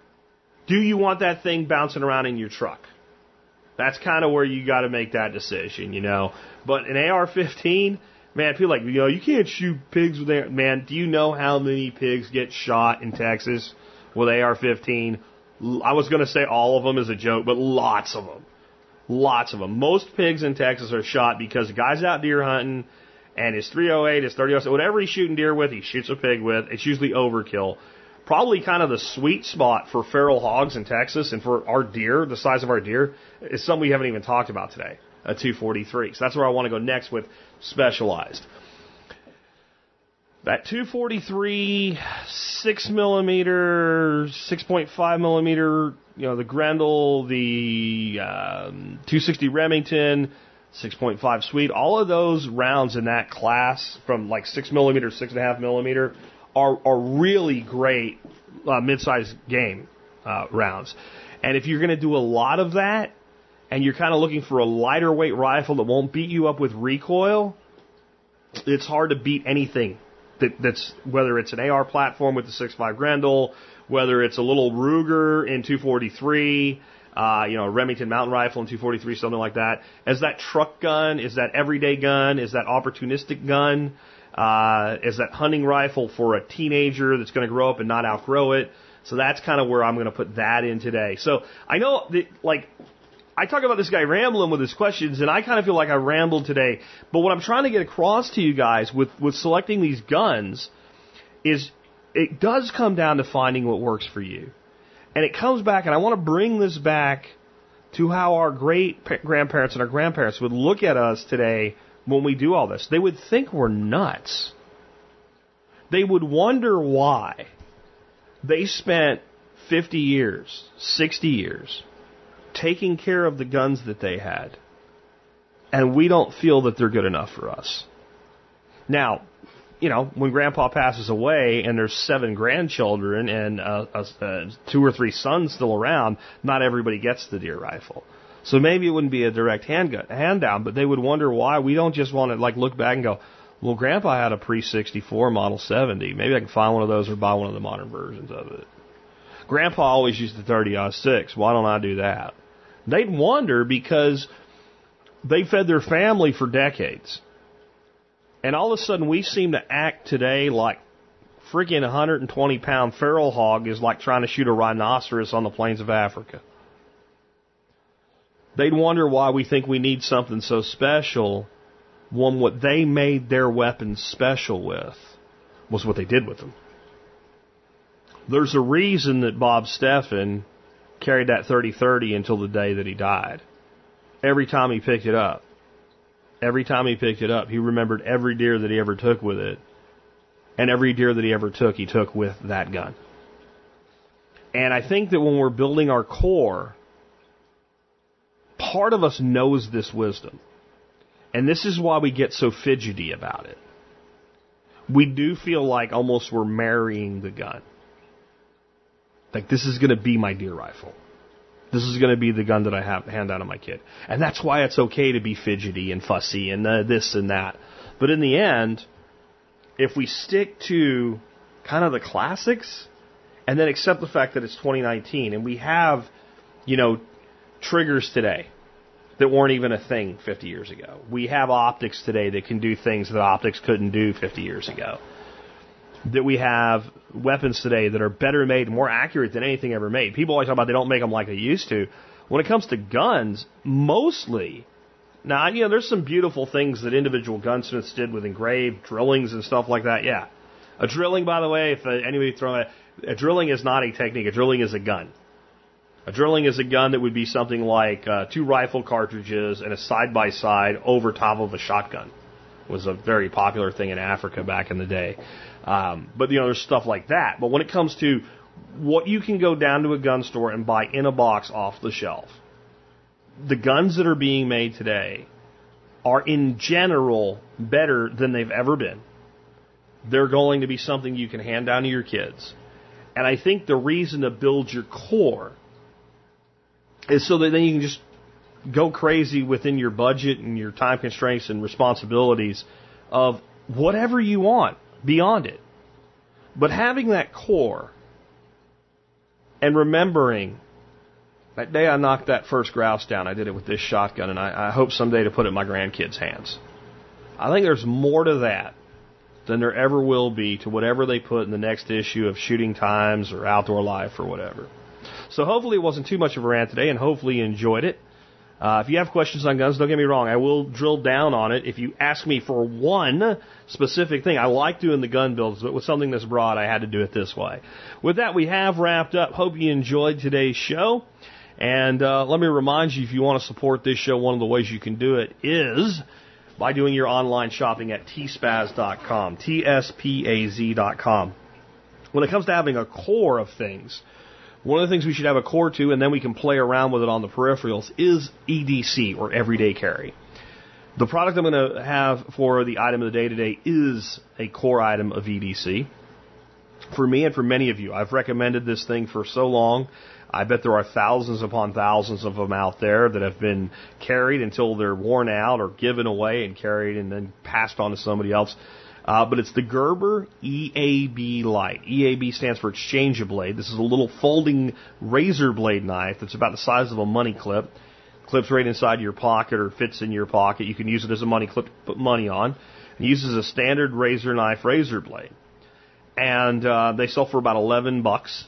[SPEAKER 1] Do you want that thing bouncing around in your truck? That's kind of where you got to make that decision, you know. But an A R fifteen, man, people like, you know, you can't shoot pigs with A R. Man, do you know how many pigs get shot in Texas with A R fifteen? I was going to say all of them as a joke, but lots of them. Lots of them. Most pigs in Texas are shot because the guy's out deer hunting, and his three oh eight, his thirty oh seven, whatever he's shooting deer with, he shoots a pig with. It's usually overkill. Probably kind of the sweet spot for feral hogs in Texas and for our deer, the size of our deer, is something we haven't even talked about today, a two forty-three. So that's where I want to go next with Specialized. That two forty-three, six millimeter, six point five millimeter, you know, the Grendel, the um, two sixty Remington, six point five Sweet, all of those rounds in that class from like six millimeter, six point five millimeter are, are really great uh, mid-sized game uh, rounds. And if you're going to do a lot of that, and you're kind of looking for a lighter weight rifle that won't beat you up with recoil, it's hard to beat anything that, that's, whether it's an A R platform with the six point five Grendel, whether it's a little Ruger in two forty-three, uh, you know, a Remington mountain rifle in two forty-three, something like that. As that truck gun, is that everyday gun, is that opportunistic gun, Uh, is that hunting rifle for a teenager that's going to grow up and not outgrow it. So that's kind of where I'm going to put that in today. So I know that, like, I talk about this guy rambling with his questions, and I kind of feel like I rambled today. But what I'm trying to get across to you guys with, with selecting these guns is it does come down to finding what works for you. And it comes back, and I want to bring this back to how our great-grandparents and our grandparents would look at us today when we do all this. They would think we're nuts. They would wonder why they spent fifty years, sixty years, taking care of the guns that they had, and we don't feel that they're good enough for us. Now, you know, when Grandpa passes away and there's seven grandchildren and uh, uh, two or three sons still around, not everybody gets the deer rifle. So maybe it wouldn't be a direct handgun, hand down, but they would wonder why we don't just want to like look back and go, well, Grandpa had a pre sixty-four Model seventy. Maybe I can find one of those or buy one of the modern versions of it. Grandpa always used the thirty aught six. Why don't I do that? They'd wonder because they fed their family for decades. And all of a sudden we seem to act today like freaking one hundred twenty pound feral hog is like trying to shoot a rhinoceros on the plains of Africa. They'd wonder why we think we need something so special when what they made their weapons special with was what they did with them. There's a reason that Bob Steffen carried that thirty thirty until the day that he died. Every time he picked it up, every time he picked it up, he remembered every deer that he ever took with it. And every deer that he ever took, he took with that gun. And I think that when we're building our core, part of us knows this wisdom. And this is why we get so fidgety about it. We do feel like almost we're marrying the gun. Like, this is going to be my deer rifle. This is going to be the gun that I have hand down to my kid. And that's why it's okay to be fidgety and fussy and uh, this and that. But in the end, if we stick to kind of the classics and then accept the fact that it's twenty nineteen and we have, you know, triggers today that weren't even a thing fifty years ago. We have optics today that can do things that optics couldn't do fifty years ago. That we have weapons today that are better made, more accurate than anything ever made. People always talk about they don't make them like they used to. When it comes to guns, mostly, now, you know, there's some beautiful things that individual gunsmiths did with engraved drillings and stuff like that, yeah. A drilling, by the way, if anybody throwing a, a drilling is not a technique, a drilling is a gun. A drilling is a gun that would be something like uh, two rifle cartridges and a side-by-side over top of a shotgun. It was a very popular thing in Africa back in the day. Um, but, you know, there's stuff like that. But when it comes to what you can go down to a gun store and buy in a box off the shelf, the guns that are being made today are in general better than they've ever been. They're going to be something you can hand down to your kids. And I think the reason to build your core is so that then you can just go crazy within your budget and your time constraints and responsibilities of whatever you want beyond it. But having that core and remembering that day I knocked that first grouse down, I did it with this shotgun, and I, I hope someday to put it in my grandkids' hands. I think there's more to that than there ever will be to whatever they put in the next issue of Shooting Times or Outdoor Life or whatever. So hopefully it wasn't too much of a rant today, and hopefully you enjoyed it. Uh, if you have questions on guns, don't get me wrong, I will drill down on it. If you ask me for one specific thing, I like doing the gun builds, but with something this broad, I had to do it this way. With that, we have wrapped up. Hope you enjoyed today's show. And uh, let me remind you, if you want to support this show, one of the ways you can do it is by doing your online shopping at T spaz dot com, T S P A Z dot com. When it comes to having a core of things, one of the things we should have a core to, and then we can play around with it on the peripherals, is E D C, or everyday carry. The product I'm going to have for the item of the day today is a core item of E D C. For me and for many of you, I've recommended this thing for so long. I bet there are thousands upon thousands of them out there that have been carried until they're worn out or given away and carried and then passed on to somebody else. Uh, but it's the Gerber E A B Lite. E A B stands for Exchange Blade. This is a little folding razor blade knife that's about the size of a money clip. Clips right inside your pocket or fits in your pocket. You can use it as a money clip to put money on. It uses a standard razor knife razor blade. And uh, they sell for about eleven bucks.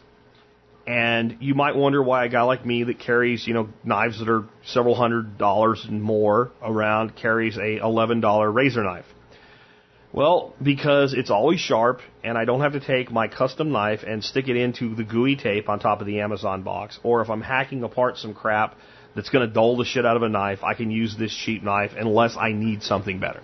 [SPEAKER 1] And you might wonder why a guy like me that carries, you know, knives that are several hundred dollars and more around carries a eleven dollar razor knife. Well, because it's always sharp, and I don't have to take my custom knife and stick it into the gooey tape on top of the Amazon box. Or if I'm hacking apart some crap that's going to dull the shit out of a knife, I can use this cheap knife unless I need something better.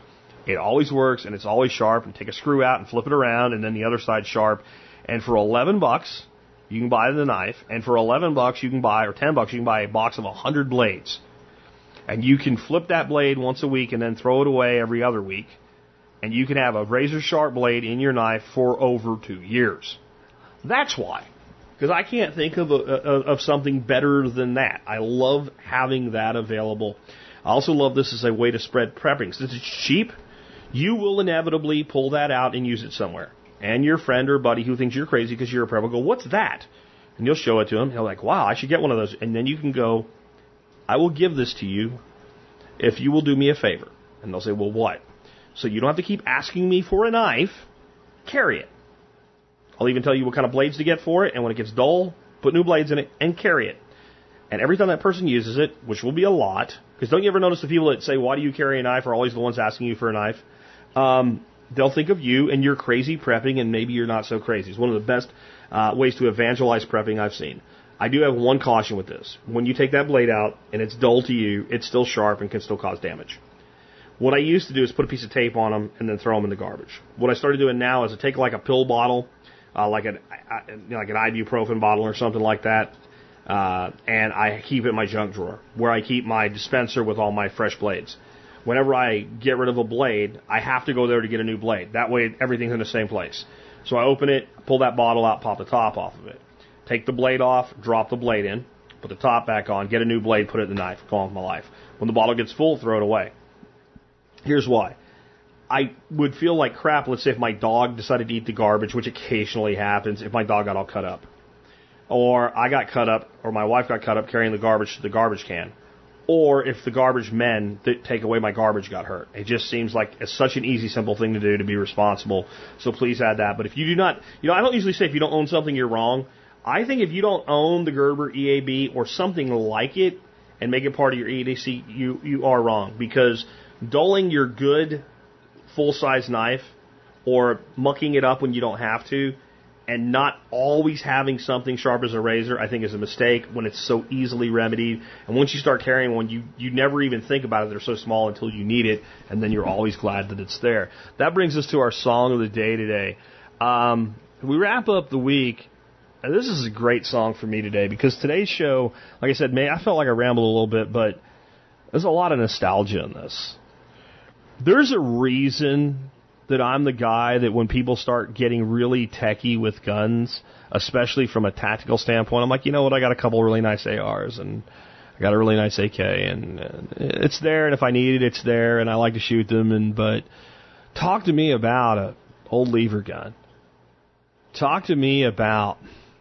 [SPEAKER 1] It always works, and it's always sharp, and take a screw out and flip it around, and then the other side's sharp. And for eleven bucks, you can buy the knife, and for eleven bucks you can buy, or ten bucks, you can buy a box of one hundred blades. And you can flip that blade once a week and then throw it away every other week. And you can have a razor sharp blade in your knife for over two years. That's why. Because I can't think of, a, of something better than that. I love having that available. I also love this as a way to spread prepping. Since it's cheap, you will inevitably pull that out and use it somewhere. And your friend or buddy who thinks you're crazy because you're a prepper will go, what's that? And you'll show it to him. He'll be like, wow, I should get one of those. And then you can go, I will give this to you if you will do me a favor. And they'll say, well, what? So you don't have to keep asking me for a knife. Carry it. I'll even tell you what kind of blades to get for it. And when it gets dull, put new blades in it and carry it. And every time that person uses it, which will be a lot, because don't you ever notice the people that say, why do you carry a knife, are always the ones asking you for a knife? Um, they'll think of you and your crazy prepping, and maybe you're not so crazy. It's one of the best uh, ways to evangelize prepping I've seen. I do have one caution with this. When you take that blade out and it's dull to you, it's still sharp and can still cause damage. What I used to do is put a piece of tape on them and then throw them in the garbage. What I started doing now is I take like a pill bottle, uh, like an you know, like an ibuprofen bottle or something like that, uh, and I keep it in my junk drawer where I keep my dispenser with all my fresh blades. Whenever I get rid of a blade, I have to go there to get a new blade. That way everything's in the same place. So I open it, pull that bottle out, pop the top off of it. Take the blade off, drop the blade in, put the top back on, get a new blade, put it in the knife, go on with my life. When the bottle gets full, throw it away. Here's why. I would feel like crap, let's say if my dog decided to eat the garbage, which occasionally happens, if my dog got all cut up. Or I got cut up, or my wife got cut up carrying the garbage to the garbage can. Or if the garbage men that take away my garbage got hurt. It just seems like it's such an easy, simple thing to do to be responsible. So please add that. But if you do not, you know, I don't usually say if you don't own something, you're wrong. I think if you don't own the Gerber E A B or something like it and make it part of your E D C, you, you are wrong. Because dulling your good full-size knife or mucking it up when you don't have to and not always having something sharp as a razor, I think is a mistake when it's so easily remedied. And once you start carrying one, you, you never even think about it. They're so small until you need it, and then you're always glad that it's there. That brings us to our song of the day today. Um, we wrap up the week. And this is a great song for me today because today's show, like I said, man, I felt like I rambled a little bit, but there's a lot of nostalgia in this. There's a reason that I'm the guy that when people start getting really techie with guns, especially from a tactical standpoint, I'm like, you know what, I got a couple really nice A Rs and I got a really nice A K and it's there, and if I need it, it's there, and I like to shoot them. And but talk to me about a old lever gun. Talk to me about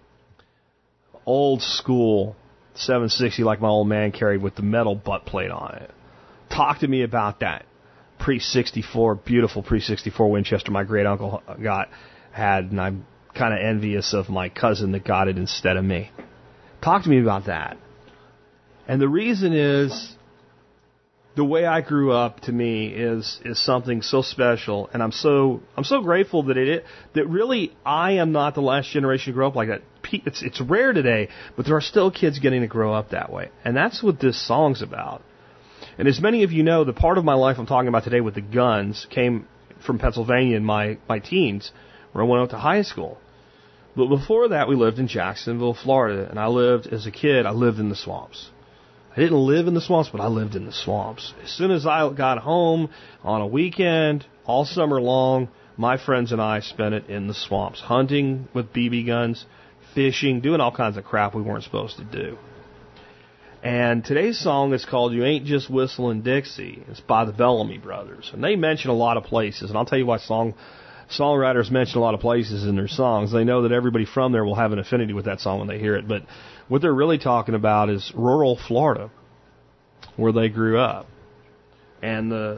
[SPEAKER 1] old school seven sixty like my old man carried with the metal butt plate on it. Talk to me about that pre sixty-four, beautiful pre sixty-four Winchester my great uncle got had, and I'm kind of envious of my cousin that got it instead of me. Talk to me about that. And the reason is the way I grew up, to me, is is something so special, and I'm so I'm so grateful that it that really I am not the last generation to grow up like that. It's it's rare today, but there are still kids getting to grow up that way, and that's what this song's about. And as many of you know, the part of my life I'm talking about today with the guns came from Pennsylvania in my my teens, where I went out to high school. But before that, we lived in Jacksonville, Florida, and I lived as a kid. I lived in the swamps. I didn't live in the swamps, but I lived in the swamps. As soon as I got home on a weekend, all summer long, my friends and I spent it in the swamps, hunting with B B guns, fishing, doing all kinds of crap we weren't supposed to do. And today's song is called You Ain't Just Whistling Dixie. It's by the Bellamy Brothers. And they mention a lot of places, and I'll tell you why song songwriters mention a lot of places in their songs. They know that everybody from there will have an affinity with that song when they hear it. But what they're really talking about is rural Florida, where they grew up. And the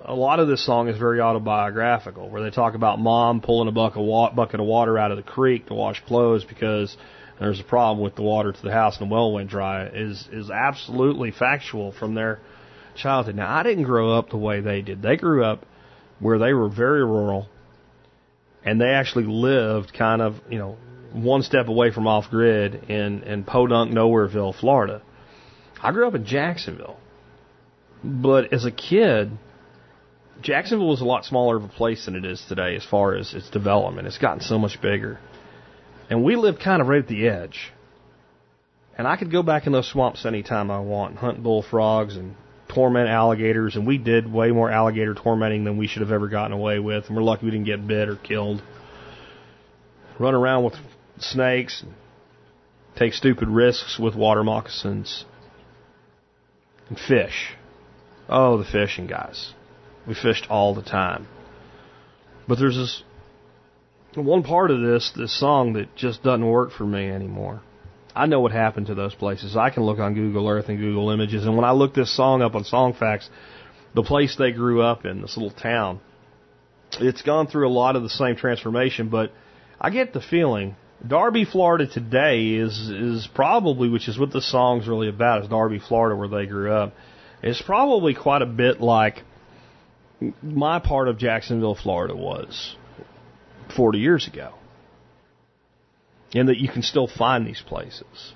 [SPEAKER 1] a lot of this song is very autobiographical, where they talk about mom pulling a bucket of, wa- bucket of water out of the creek to wash clothes because there's a problem with the water to the house and the well went dry, is is absolutely factual from their childhood. Now, I didn't grow up the way they did. They grew up where they were very rural, and they actually lived kind of, you know, one step away from off-grid in, in Podunk, Nowhereville, Florida. I grew up in Jacksonville. But as a kid, Jacksonville was a lot smaller of a place than it is today as far as its development. It's gotten so much bigger. And we lived kind of right at the edge. And I could go back in those swamps anytime I want and hunt bullfrogs and torment alligators. And we did way more alligator tormenting than we should have ever gotten away with. And we're lucky we didn't get bit or killed. Run around with snakes and take stupid risks with water moccasins. And fish. Oh, the fishing, guys. We fished all the time. But there's this one part of this, this song that just doesn't work for me anymore. I know what happened to those places. I can look on Google Earth and Google Images, and when I look this song up on Songfacts, the place they grew up in, this little town, it's gone through a lot of the same transformation, but I get the feeling Darby, Florida today is is probably, which is what the song's really about, is Darby, Florida, where they grew up. It's probably quite a bit like my part of Jacksonville, Florida was forty years ago. And that you can still find these places.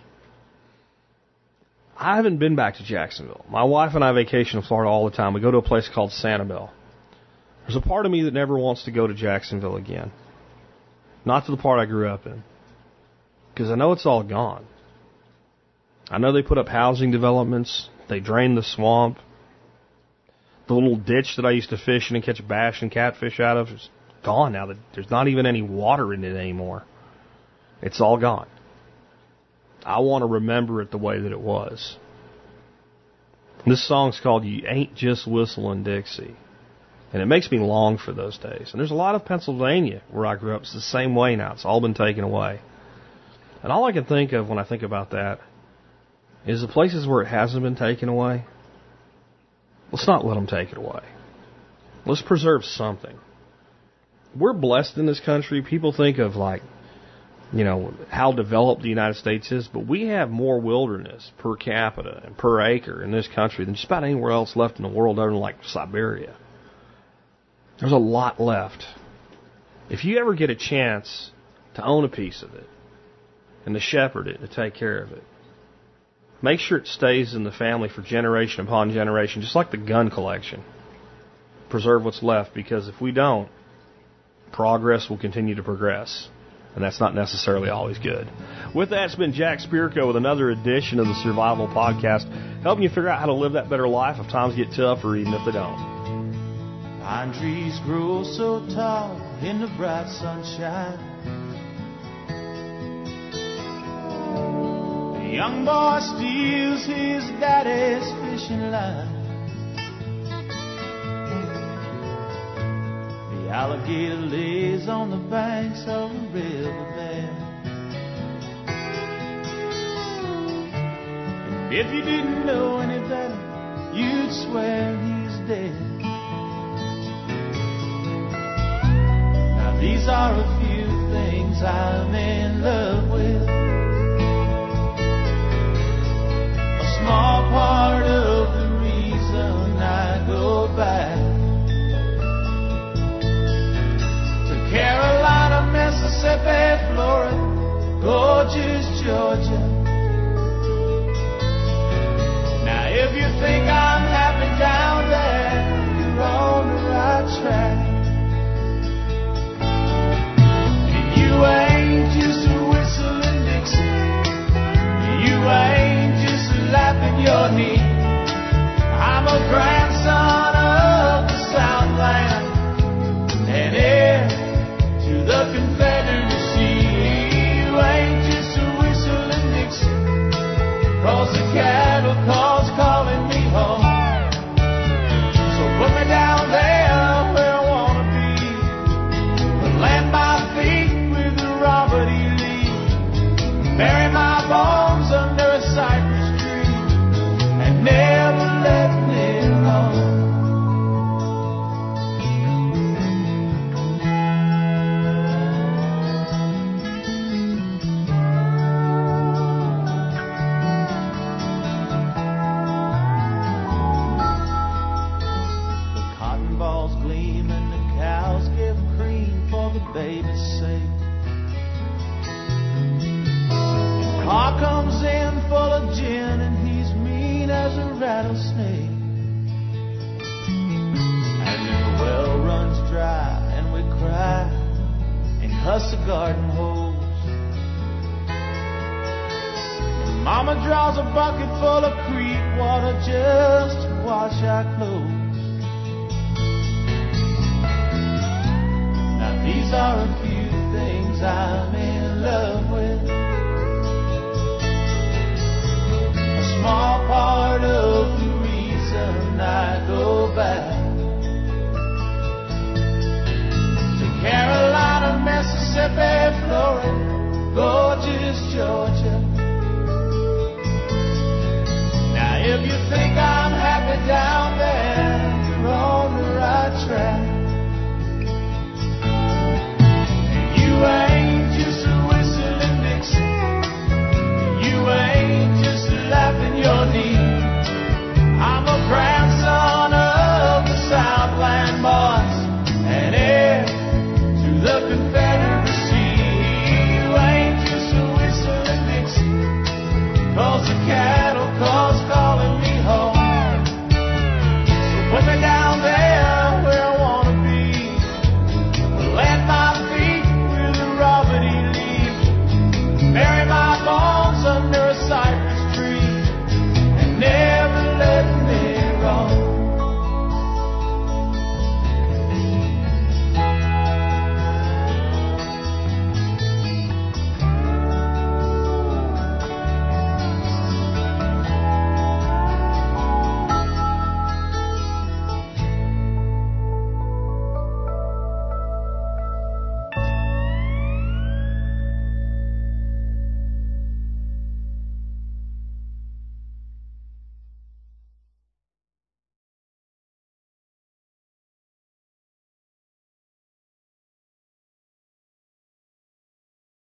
[SPEAKER 1] I haven't been back to Jacksonville. My wife and I vacation in Florida all the time. We go to a place called Sanibel. There's a part of me that never wants to go to Jacksonville again. Not to the part I grew up in. Because I know it's all gone. I know they put up housing developments. They drained the swamp. The little ditch that I used to fish in and catch bass and catfish out of is gone now. There's not even any water in it anymore. It's all gone. I want to remember it the way that it was. This song's called You Ain't Just Whistling Dixie. And it makes me long for those days. And there's a lot of Pennsylvania where I grew up. It's the same way now. It's all been taken away. And all I can think of when I think about that is the places where it hasn't been taken away, let's not let them take it away. Let's preserve something. We're blessed in this country. People think of, like, you know, how developed the United States is, but we have more wilderness per capita and per acre in this country than just about anywhere else left in the world other than, like, Siberia. There's a lot left. If you ever get a chance to own a piece of it and to shepherd it and to take care of it, make sure it stays in the family for generation upon generation, just like the gun collection. Preserve what's left, because if we don't, progress will continue to progress. And that's not necessarily always good. With that, it's been Jack Spirko with another edition of the Survival Podcast, helping you figure out how to live that better life if times get tough or even if they don't.
[SPEAKER 2] Pine trees grow so tall in the bright sunshine. The young boy steals his daddy's fishing line. The alligator lays on the banks of the riverbed. And if you didn't know any better, you'd swear he's dead. Now these are a few things I'm in love with. A small part of the reason I go back. Carolina, Mississippi, Florida, gorgeous Georgia. Now if you think I'm happy down there, you're on the right track. And you ain't just a whistling rattlesnake. And then the well runs dry and we cry and cuss the garden hose. And Mama draws a bucket full of creek water just to wash our clothes. Now these are a few things I'm in love with.